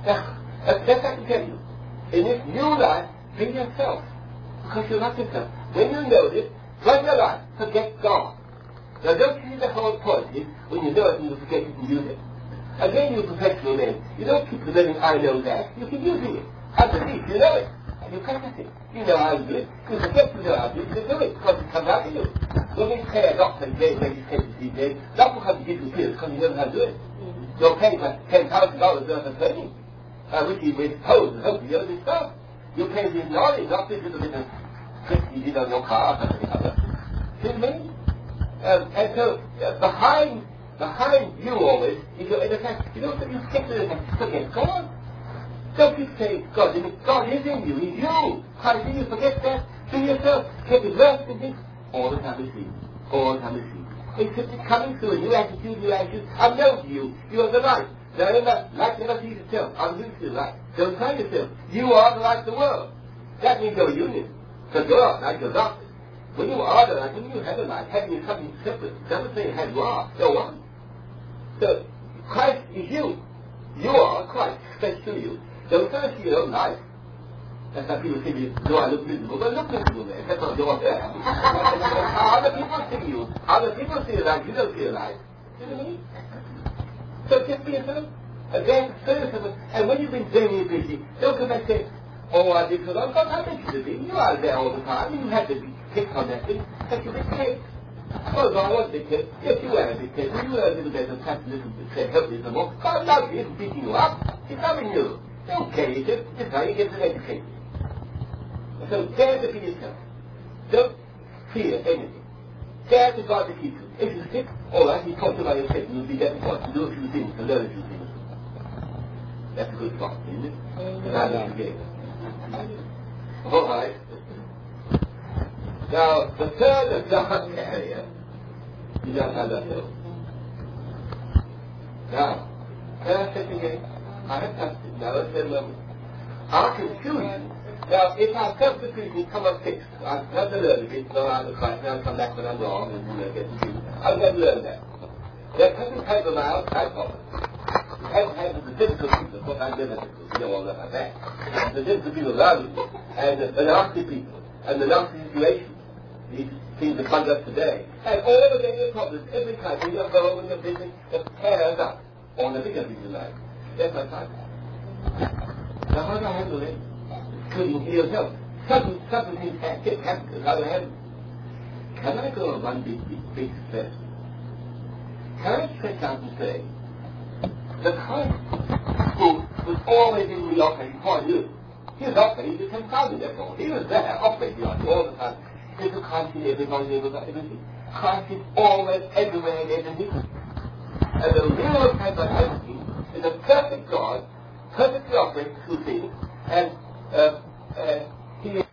That's best I can tell you. In this new life, be yourself. Because you love yourself. When you know this, run your life, forget God. Now don't you see the whole point is, when you know it, you forget you can use it. Again, you professional men, you don't keep the living I know that, you keep using it. I believe you know it. And you practice it. You know how to do it. You forget to know how to do it, you do it, because it comes out of you. When we pay a doctor and get educated these days, not because he gives you pills, because you know how to do it. You're paying for $10,000 worth of training. Which he will pose and hope you know this stuff. You pay his knowledge, not this little bit of trick you did on your car or something other. See what I mean? And so, behind you always is your inner man. You don't you stick to the man, forget God. Don't keep saying God is in you, He's you. How do you forget that? Be yourself, keep it worse than this. All the time we see. All the time we see. It's simply coming through a new attitude. I'm known to you. You are the light. Now remember, light never sees itself. I'm used to the light. Don't tell yourself. You are the light of the world. That means you're a union. Because you're not like your doctor. When you are the light, when you have the light, heaven is something separate. It doesn't say how you are. You're one. So, Christ is you. You are Christ. Expressed to you. Don't try to see your own life. That's why people say to you, no, I look miserable. Well, look miserable there. That's not your affair. How other people see you. Other people see your life. You don't see your life. See what I mean? So just be yourself. Again, serve yourself. And when you've been very busy, don't come back and say, oh, I did so long. God, I think you should be. You are there all the time. You have to be picked on that thing. But you dictate. Oh, God, I was dictate. Yes, you were a dictate. You were a little bit of perhaps a little bit help you some more. God loves you. He's beating you up. He's loving you. Okay, it's how you get an education. So dare to be yourself. Don't fear anything. Dare to God to keep you. If you're sick, all right, you talk about your sick. You'll be there before to do a few things, to learn a few things. That's a good thought, isn't it? And I don't forget. All right. Now, the third and dark area, you don't have that hill. Now, can I say it again? I have touched it. Now, let's say a moment. Our confusion. Now, if our self-confusion come up fixed, I've never learned of it, no, I'm Christ, now I'll come back when I'm wrong and get confused. I've never learned that. There doesn't have of my outside problem. It hasn't had the difficulties, of course, I've never difficulties, you know all about that. The difficulties around me, and the nasty people, and the nasty situation, these things that come up today, and all of the problems, every time, when you go over your business, it tears up on the bigger things in life. That's my time. Now, how do I handle it? Including heal health. Something things happen, how do I handle it? Can I go on one big success? Can I stretch out and say, the Christ who was always in the operating point, he was operating the 10,000 that's all. He was there, operating on all the time. There's a Christ in everybody, everything. Christ is always everywhere and everything. And the real type of everything is a perfect God, perfectly operating through things, and he is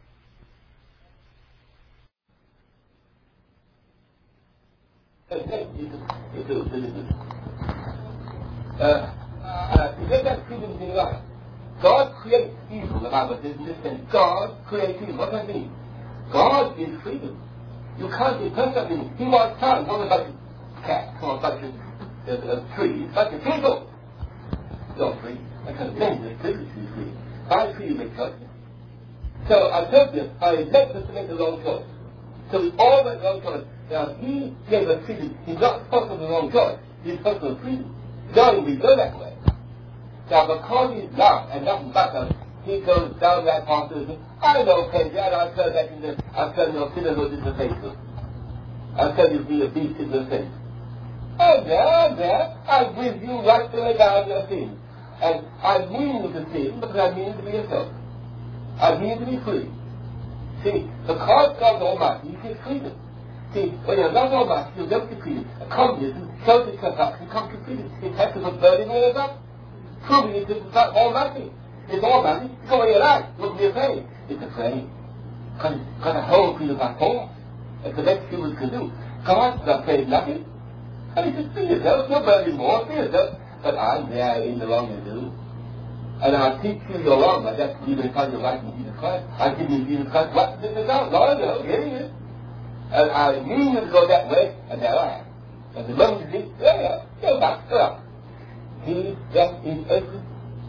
to get that freedom in life. God creates evil, the Bible says in this sense. God creates evil. What does that mean? God is freedom. You can't be perfectly. He wants time, not a bunch of cats or a bunch of trees, a bunch of people. You're free. I can blame this privilege to be free. I'm free to make choices. So I told you, I intend to make the wrong choice. So we all make the wrong choice. Now, he gave us freedom. He's not supposed to the wrong choice. He's supposed to freedom. God we go that way. Now, because he's love and nothing but us, he goes down that path and says, I know, Kenji, and I'll turn that into, I'll turn your sinnerhood into faithful. I'll tell you to be a beast in the face. I'm there. I'm with you right the way down your sin. And I mean you to sin, because I mean to be yourself. I mean to be free. See, because God Almighty, He gives freedom. See, when you're not Almighty, you'll never get freedom. A communism shows itself up and comes to freedom. It has to put burning walls up. Proving it is not Almighty. It's Almighty. It's going to life. Wouldn't be afraid. It's afraid. Because it's got a whole freedom by force. That's the best humans can do. God's not afraid of nothing. And He says, be yourself. You're burning more. Be yourself. But I'm there in the wrong you do. And I'll teach you your wrong, but that's even if you're right in Jesus Christ. I'll give you Jesus Christ. What this is out? Lord, no, here He is. And I mean you to go that way, and there I am. And the moment you think, go back, go up. He just in everything.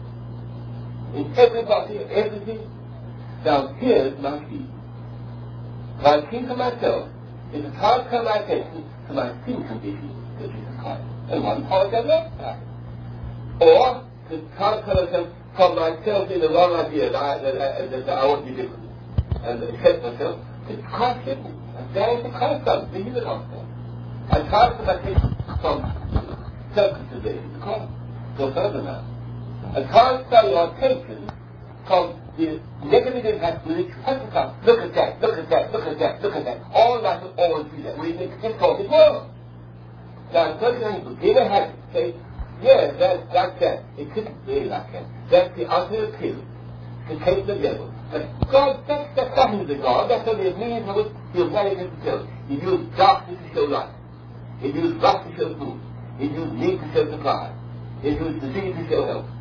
In everybody, everything. Now here's my key. My key to myself is to transfer my attention to my sin condition to Jesus Christ. And one point of that. Or to transfer myself from myself in the wrong idea that I want to be different. And accept myself. It's Christ in me. And there is the constant. This is the constant. I transfer my attention from self-consideration to Christ. Go further now. And transfer your attention from the negative impact with which you have to come. Look at that, look at that, look at that, look at that. All life will always be that. We make this talking world. Now, certain people give a habit, say, yes, that's like that. It couldn't be like that. That's the ultimate appeal to take the devil. But God, that's nothing to God. That's only a means of which He'll manifest Himself. He used darkness to show light. He used rust to show food. He used need to show supply. He used disease to show health.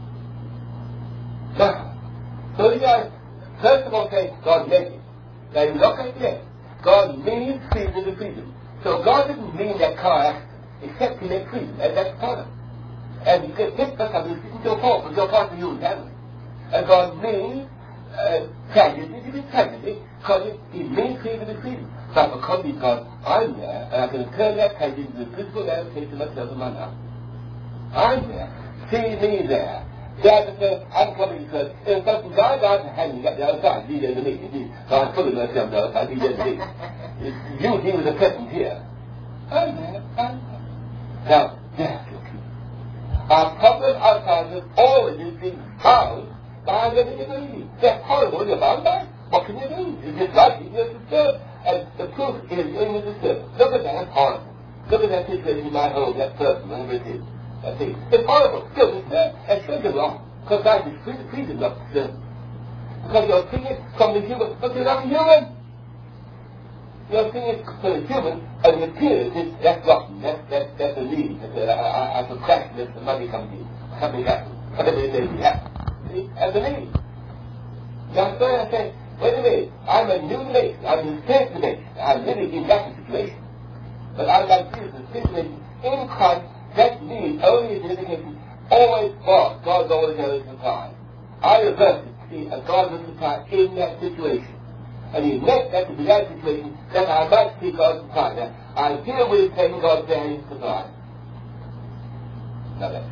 So you guys, first of all say, God made it. Now you look at it. God means freedom to freedom. So God didn't mean that car accident, except to make freedom. And that's part of it. And you get hit by something, it's your fault, because your part of you is handling. And God means tragedy to be tragedy, because He means freedom to be freedom. So because He's God, I'm there, and I can turn that tragedy into the physical manifestation of myself in my life. I'm there. See me there. God says, I'm coming to church. And something God to hand me got the other side. He didn't need me. So I'm putting myself the other side. He didn't need me. He was a presence here. I'm there. Now, that's your key. Our problem outside is always being bound by the negativity. That's horrible. You're bound by it. What can you do? You just like it, you're disturbed. And the proof is in the disturbance. Look at that, that's horrible. Look at that situation in my home, that person, whatever it is. That thing. It's horrible. Still disturbed. And still you're wrong. Because life is freedom, not disturbed. Because you're seeing it from the human, but you're not a human. You're seeing it from the human, and the appearance is, that's rotten. That's a need. That's a crash, that's the money coming in. Something happens. Whatever it may be happening. See? As a need. Now, so I say, wait a minute, I'm a new nation, I'm in state nation, I'm living in that situation. But I'm like Jesus, situation in Christ, that need only is an indication, always was, God's always going to supply. I reverse it, see, and God will supply in that situation. And He meant that to be that situation, that I might see God's supply. Now, I deal with taking God's there in supply. Now that.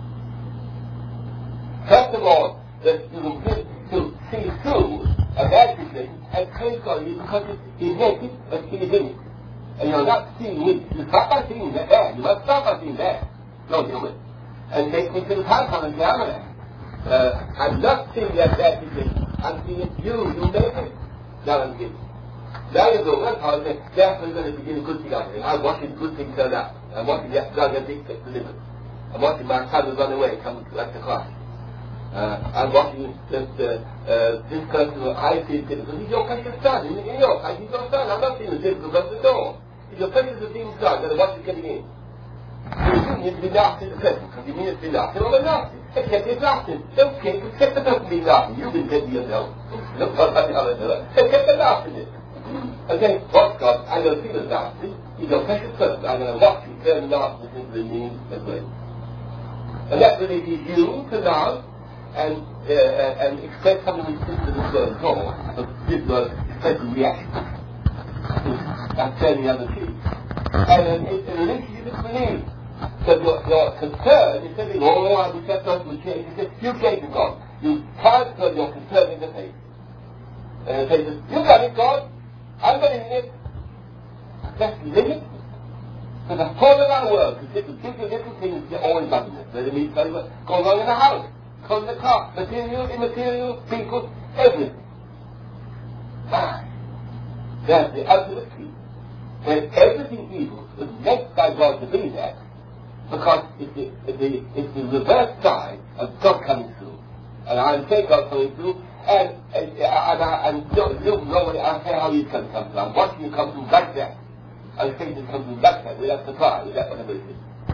First of all, that you can get to see through a bad situation and praise God because He meant it, but He didn't. And you're not seeing it. You start by seeing that bad. You must start by seeing that. No human. And make me feel comfortable and down. I'm not seeing that bad situation. I'm seeing it. You make it. Now I'm getting. Now you go, one part, and that's going to begin a good thing out of it. I'm watching good things turn up. I'm watching that God get things delivered. I'm watching my son run away, come to the class. I'm watching this person who I see because he's your precious son. He's your son. I'm not seeing the difficult at the door. He's your precious redeemed son. And watch him getting in. You need to be nasty to the person because you need to be nasty. Well, they're nasty. Accept it's nasty. Don't accept the person being nasty. You've been dead to yourself. Look what the other does. Accept the nastiness. Okay, watch God. I'm going to feel the nasty. He's your precious person. I'm going to watch you turn nastiness into the mean and good. And that releases you to love and expect something which is to this word called, but this word express a reaction. I'm turning the other cheek. And it releases you to believe. So your concern is saying, oh, I will accept God will change. He says, you gave to God. You transfer your concern in the faith. And the faith says, you got it, God. I'm going to live it. Just live it. So the whole of our world consists of little things you're always loving it. Whether it means going on in the house, going in the car, material, immaterial, people, everything. Why? That's the ultimate key. When everything evil was meant by God to be that, because it's the reverse side of God coming through. And I'm saying God coming through, and don't know I say how He's going to come through. I'm watching you come through like that. I'm saying it come through like that, without supply, without whatever it is.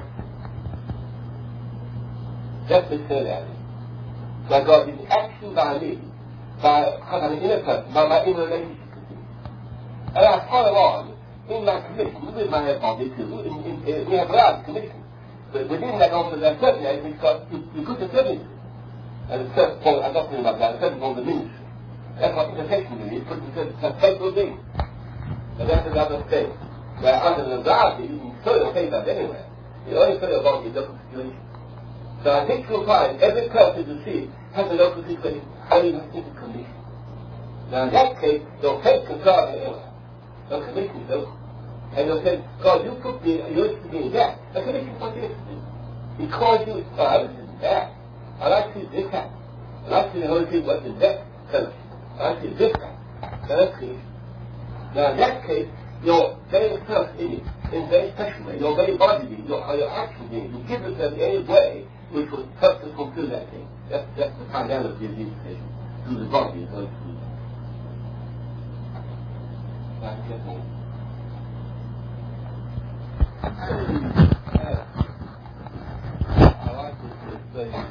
That's the third area. By God is action by me, because I'm an inner person, by my inner relationship with Him. And I follow on in my commission with my body too. We have large commission. But within that also there are certain areas which God you put a certain and a certain form, I'm not talking about that, a certain form of ministry. That's what intersection is, put a certain central thing. And that's another stage. Where under the reality you can throw your faith out anywhere. You only throw your body in local situation. So I think you'll find every person you see has a local situation, only has different condition. Now in that case, your faith can start anywhere. Your commission is local. And you'll say, God, you put me, you're interested in that. The commission is what you're interested in. Because you, I'm interested in that. I like to see this happen. I like to see the Holy Spirit work in that fellowship. I like to see this happen. Now that's commission. Now in that case, your very first in it, in a very special way, your very body being, your action being, you give yourself in any way which will help to fulfill that thing. That's the finality of the education. Through the body is going to do. I like this thing.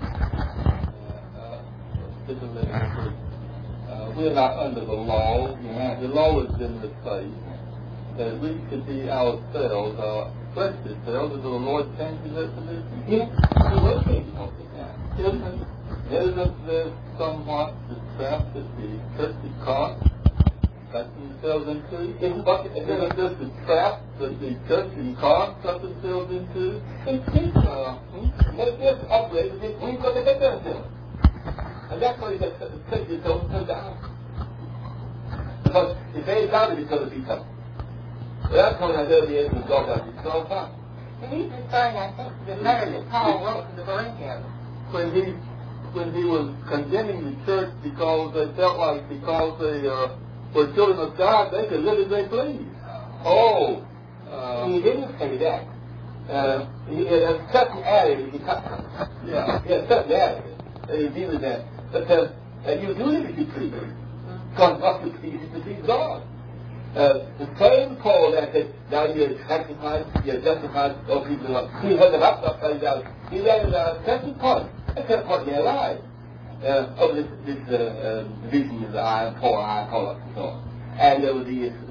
We're not under the law. The law is in the place. That we could be ourselves, our fleshly selves, as the Lord changes us to this. Yes, He will change us to that. There's somewhat the trap that the church is caught, got themselves into. It's just the trap that the church is caught, got themselves into. It's just operated, we've got to get themselves. And that's why the church is going to turn down. Because if they down, it's going to be something. That's when I know the end of God does it so far. And he's referring, I think, to the letter that Paul wrote to the Corinthians. When he when he was condemning the church because they felt like because they were children of God, they could live as they please. Oh, he didn't say that. He had a certain attitude. Yeah. He had a certain attitude. And he did with that. But you do live as you please. Because what you please is to please God. The same Paul that said, now you're sanctified, you're justified, or people are. He held them upside down. He read it a certain point. A certain point in their lives. Of this vision of the eye of Paul, and so on. And there was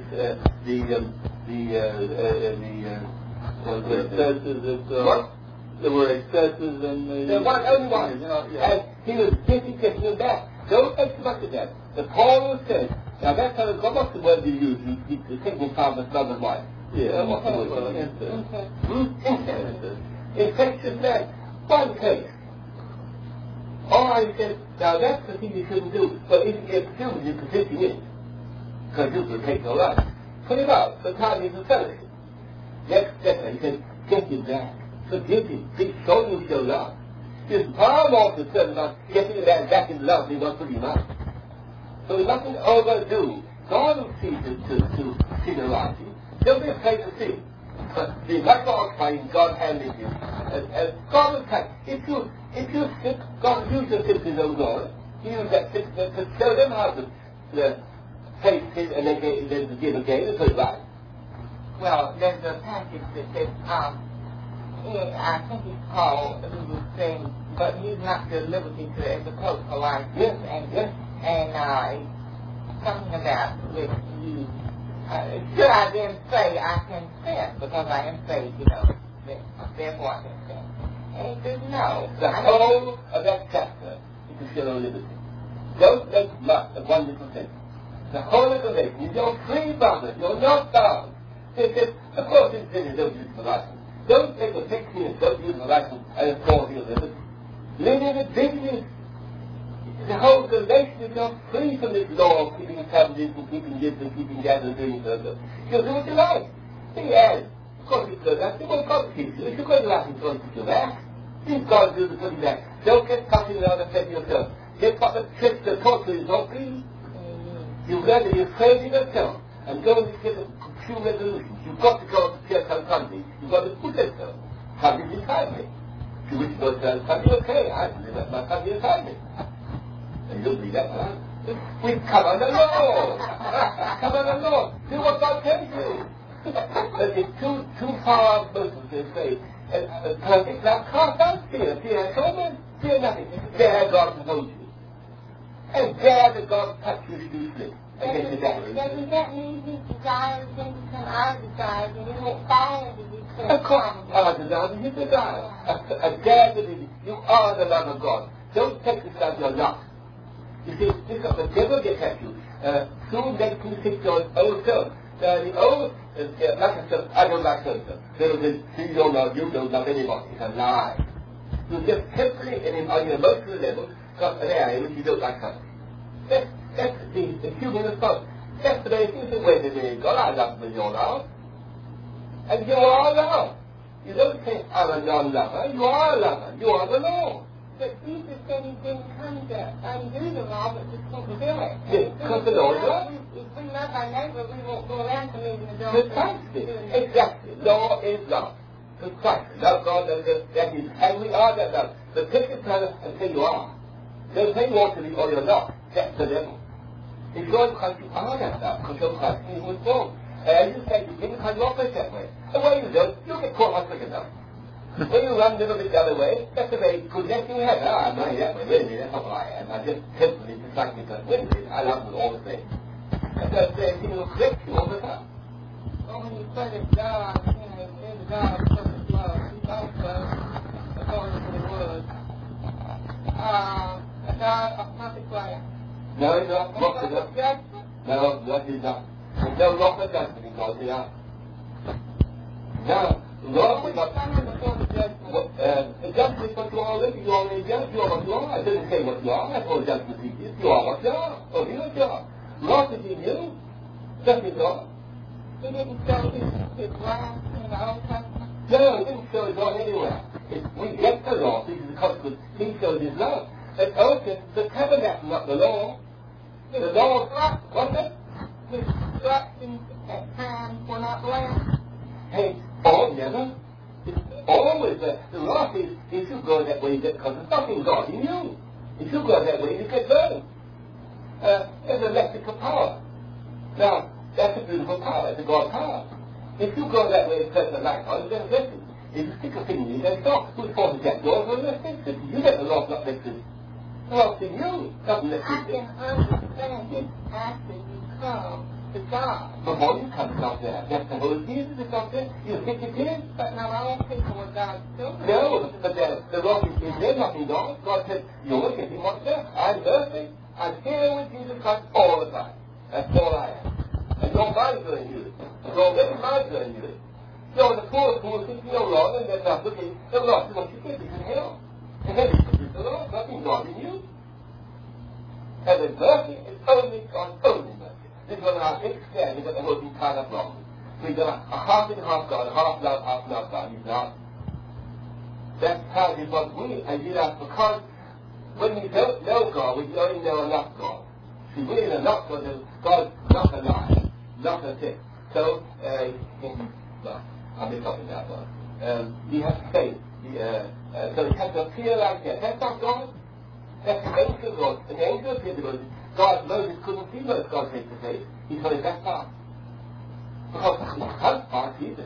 there were excesses in the... There was only one. Yeah. And he was busy getting them back. Don't make too much of that. The Paul said, now that's how what's the word you use? He's taking father's mother's wife. Yeah, what's the word? incest. Infectious man. One case. All I said, now that's the thing you shouldn't do. But if you get killed, you can take him in. Because you will take your life. Put him out. The time is a fellowship. Next step, he said, get him back. Forgive him. Please show him your love. He's far more concerned about getting the man back in love than he wants to put him out. So we mustn't overdo. God will see to generosity. Don't be afraid to sin. But be much more occupied in God handling you. And God will take. If you sin, God will use your sin to His own glory. He use that sin to show them how to face sin and then to give again and put it right. Well, there's a passage that says, I think it's Paul who was saying, but he's not the liberty to as opposed to life. Yes, and something about with you. Should I then say I can sin because I am saved, therefore I can sin? And he says no. The whole of that chapter is to show liberty. Don't make much of one little thing. The whole little thing is you're free from it. You're not bound. Of course, in sin, don't use the license. Don't take a 6 years, don't use the license and it's called your liberty. Live in it, business. The whole relation, you're free from this law of keeping covenants and keeping this and keeping that and doing further. You'll do what you like. He adds, of course, it's good. That's what God teaches you. If you're going to laugh, He's going to put you back. He's got to do the putting back. Don't get caught in another set yourself. Get what the trick, the torture is not free. You've got to be afraid of yourself and go and get a few resolutions. You've got to go to church on Sunday. You've got to put yourself. Sunday is Sunday. If you wish to go to church on Sunday, okay. I believe that my Sunday is Sunday. And you'll believe that, huh? We come under law. Come under law. Do what God tells you. But it's too far Muslims to say. Perfect love cast out fear. Fear has torment. Fear nothing. There God will hold you. And there the God touch you to do slip. Doesn't that mean His desires then become our desires and He won't fire to be Of course, our desire is His desire. A dare to be. You are the love of God. Don't take this as your lot. You see, the devil gets at you. Soon they can fix your old self. The old, like I said, I don't like so. You don't love anybody. It's a lie. You just temporarily and on your emotional level got an area which you don't like her. That's the human response. That's the way you say, wait a minute, God, I love you now. And you are love. You don't say, I'm a non-lover. You are a lover. You are the Lord. But Jesus said He didn't come to undo the law, but to fulfill it. Yes, because the Lord does. If we love our neighbor, we won't go around committing adultery. Precisely. Exactly. Law is love. Precisely. Love God, that is, and we are that love. But take your brother and say you are. Don't say you ought to be or you're not. That's the devil. If you're in Christ, you are that love, because you're Christ and you was born. And you say you didn't come you operate that way. The way you don't, you'll get caught on quick enough. When you run a little bit the other way, that's a very good lesson you have. I'm running that way. Wait a minute, that's not what I am. I just temporarily dislike me because, wait a minute, I love them all the same. And that's the thing will correct you all the time. Well, when you say that God, is God of perfect love, He's also, according to the Word, a God of perfect wrath. No, He's not. Not for judgment. No, that is not. There's no law for judgment in God's eye. No. God is not. The judgment is what you are already. You already judged. You are what you are. I didn't say what you are. That's all judgment is. You are what you are. Oh, you know what you are. God is in you. Just as God. He didn't show His wrath in the Old Testament? No, He didn't show His wrath anywhere. We get the law. This is the consequence. He shows His love. It's open the tabernacle, not the law. The law, wasn't it? The instructions at times were not left. Hey, never. It's always the law says if you go that way, because there's nothing God in you. If you go that way, you get burned. There's electrical power. Now, that's a beautiful power. It's a God power. If you go that way and turn the light on, then listen. If you stick a finger in there, stop. Who's forced to get yours? Well, electricity. You get the law's not electricity. The law's in you, not electricity. I can understand it after you come to God. Before you come to God, that's the whole Jesus is up there. You think it is? But not all people are God's children. No, but the law is there, nothing God. God said, you're getting what's there. I'm perfect. I'm here with Jesus Christ all the time. That's all I am. And your mind's going to use it. Your very mind's going to use it. So the poor think you're wrong and they're not looking. The Lord is what you get is in hell. And hell is the Lord, nothing God in you. And the mercy is only God, only mercy. This is when our big stand, we've got the whole thing tied up wrong. We've got a half and half God, half love, half not God. He's not. That's how he was we, and you know, because when we don't know God, we only know enough God. See, we know enough God, God's not a lie, not a thing. So, I'll be talking about that. You have faith. So it has to appear like that. That's not God. That's the angel God. An angel appeared to God. God, Moses couldn't see God face to face. He told him that part. Because that part, Jesus.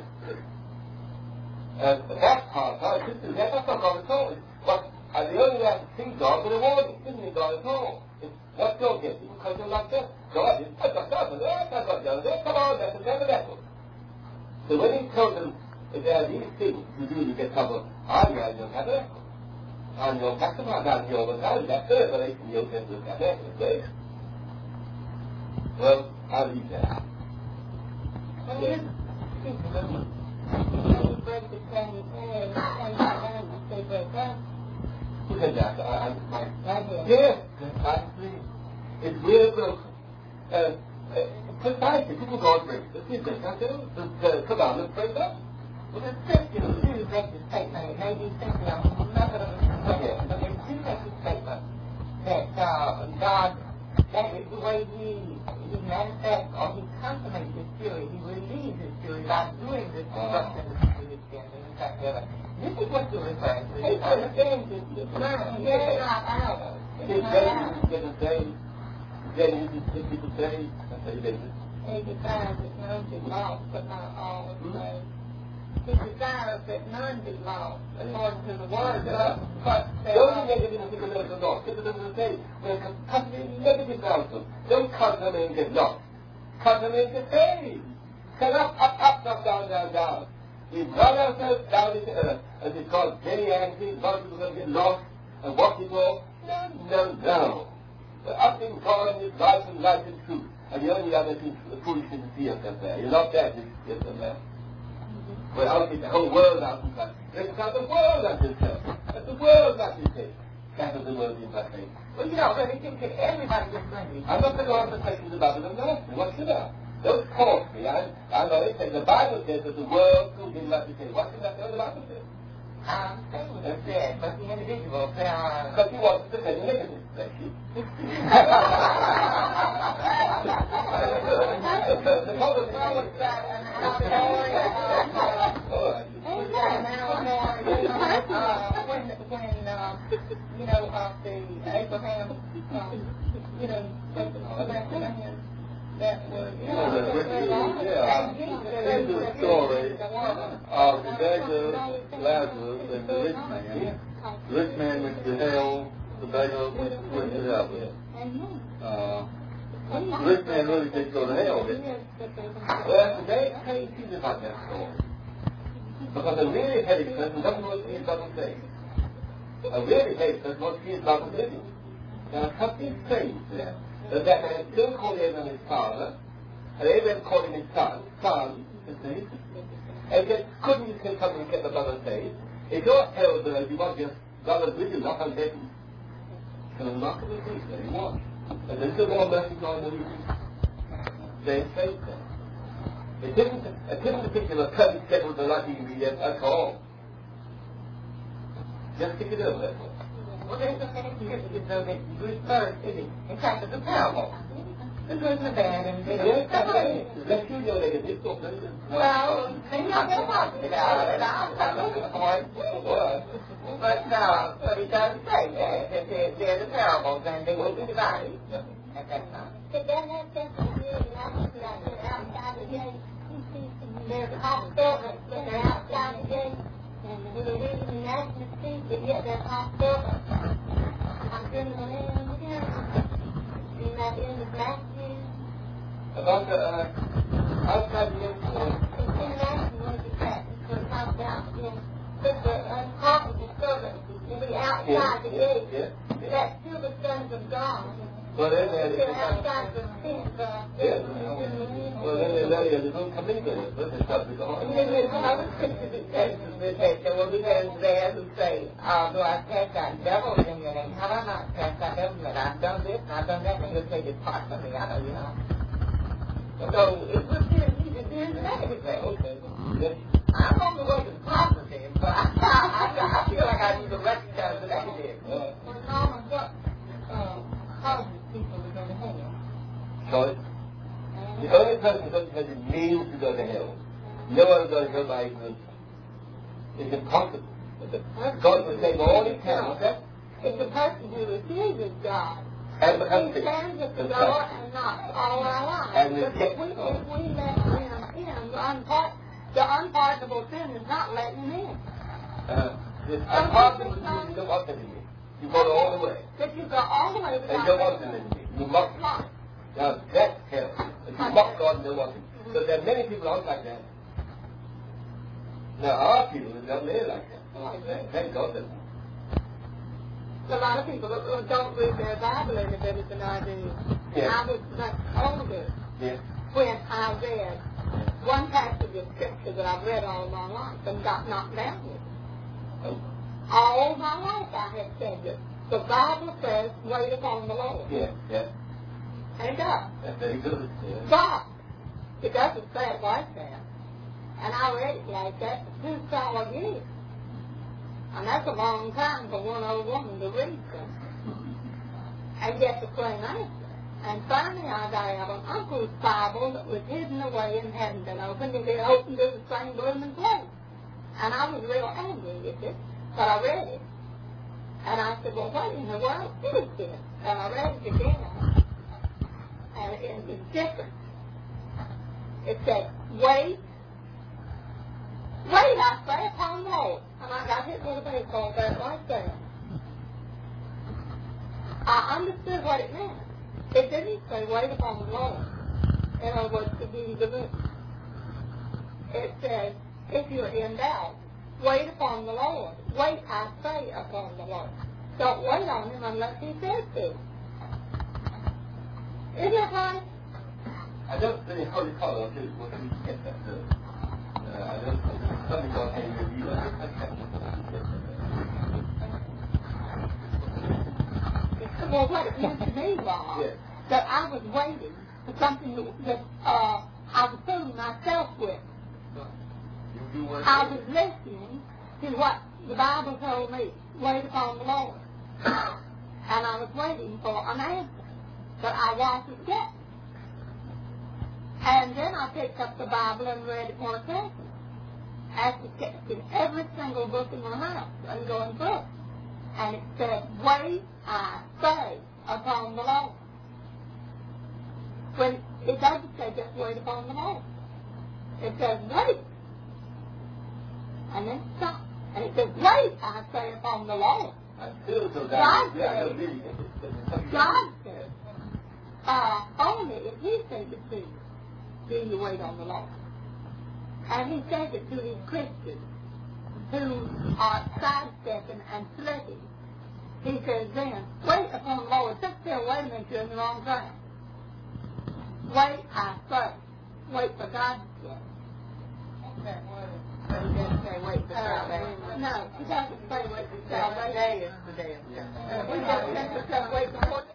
That part, that's not God at all. But the only way to see God with a warning. Isn't it God at all? It's not your gift. Because you're like that. God is, that's not God. That's not God. Come on, that's another level. So when he told them, if there are these things you do, you get trouble, I'm your tabernacle. I'm your sacrifice, I'm your Messiah. That's the revelation you can look at that. Okay? Well, I'll leave that. Well, here's you break the candy egg and you say break that. Who said that? Right here. Yes, precisely. It's really broken. Precisely, people go and break it. The commandment break up. Well, the Christians do make the statement. It may be simply a method of expression, but they do make the statement that God, that is the way He manifests or He consummates His fury. He relieves His fury by doing this destruction of His sins and this, that, and the other. This is what you're referring to. He understands this. It's not out. It's not out. Then you can simply say, that's how you did it. He desires that none be lost, but not all be saved. He desires that none be lost, according to the word of God. Don't negative and think of the lost. It doesn't say, when constantly negative counsel, don't constantly get lost. Constantly get saved. Cut up, down, down. We run ourselves down into earth, and it's called very angry, a lot of people are going to get lost, and what people, no. The up in God is life and truth. And the only other thing is foolishness to see yourself there. You're not there to see yourself there. Well, I'll get the whole world out of that. Reconcile the world unto itself. Let the world not be saved. That is the world in that faith. Well, you know, but it can everybody gets angry. I'm not going to answer questions about it. I'm not. What should I? Don't force me. I know it says the Bible says that the world too did not be saved. What should I say the Bible says? I'm saying what it said, but the individual found... Because he wants to say negative. Thank you. There's a story of the beggar Lazarus and the rich man. The rich man went to hell, the beggar went to heaven. The rich man really did go to hell, didn't he? Well, today, I can't see about that story. Because a really heavy person doesn't know what he is about to say. A really heavy person knows what he is about to living. There are something strange there. That man still called Abraham his father, and Abraham called him his son, you see. And yet, couldn't you say something and get the brother saved? If you're elder, you want your brother with you, not undead. It's a remarkable thing that he was. And there's still more mercy going than you. They're saved then. It isn't a picture of a perfect settled the lucky ingredient at all. Just stick it over that way. Well, there's a many scriptures, though, that refer to it. In fact, it's a parable. The good and the bad, and the Yes, let you know that it's so good. well, maybe I'll get talking about it. I'm looking for it. But it does say that they're the parables, and they will be divided at that time. It doesn't have something to do with outside the gate. There's hot servants, but they're outside the gate. And when they're reading the national speech, but yet they're hot servants. I'm doing the land here. See that in the Matthew? About the outside the influence. It's in Matthew when you practice what it talks about. But the unprofitable servants will be outside the gate. Yeah. That's still the sons of God. Well, then They're outside the sin. yes. Well, then they don't come in there. But it's not the And then there's another scripture that says that there will be those there who say, do I cast out devils in your name? Have I not cast out devils? And I've done this and I've done that. And he'll say, depart from me, I know you not. So it would be the negative thing. Okay. Yes. I'm on the way to the positive, but I feel like I need to recognize the negative. Well, Norman, what causes people to go to hell? Choice. The only person who has a means to go to hell. No one goes to hell by ignorance. It's impossible. God will save all his talents. It's the person who refuses God. And becomes He stands at the door and knocks all our lives. And But if we let him in, the unpardonable sin is not letting him in. It's impossible to go up in me. You go all the way. If you go all the way And without go up in me. You mock God. Now, that's hell. If you mock God, no one can. So there are many people out like that. There are people who don't live like that. Thank God that. A lot of people don't read their Bible any better than I do. Yeah. I was much older Yeah. when I read one passage of scripture that I've read all my life and got knocked down with. Oh. All my life I had said this. The Bible says, wait upon the Lord. Yeah, yeah. And it does. That's very good. Yeah. But it doesn't say it like that. And I read it like that for 2 solid years. And that's a long time for one old woman to read something and get the same answer. And finally I got out an uncle's Bible that was hidden away and hadn't been opened, and it opened to the same blooming place. And I was real angry at it, but I read it. And I said, well, what in the world is this? And I read it again, and it was different. It said, wait, I say, upon the Lord. And I got hit with a baseball bat right there. I understood what it meant. It didn't say wait upon the Lord. In other words, to be delivered. It said, if you're in doubt, wait upon the Lord. Wait, I say, upon the Lord. Don't wait on him unless he says to. Isn't that right? I don't really hardly call it what we get that. I don't something called a review. Well, what it meant to me was that I was waiting for something that I was filling myself with. I was listening to what the Bible told me, wait upon the Lord. And I was waiting for an answer, but I wasn't getting. And then I picked up the Bible and read it more carefully. After checking every single book in my house and going through it. And it said, wait, I say, upon the Lord. When it doesn't say just wait upon the Lord. It says wait. And then stop. And it says wait, I say, upon the Lord. God said, only if he says it to you, do you wait on the Lord. And he says it to his Christians who are sidestepping and slipping. He says then, wait upon the Lord. Sit still, wait a minute, you're in the wrong track. Wait, I say. Wait for God to say. But he doesn't say wait for salvation. No, he doesn't say wait for salvation. Day is the day of salvation. We just wait for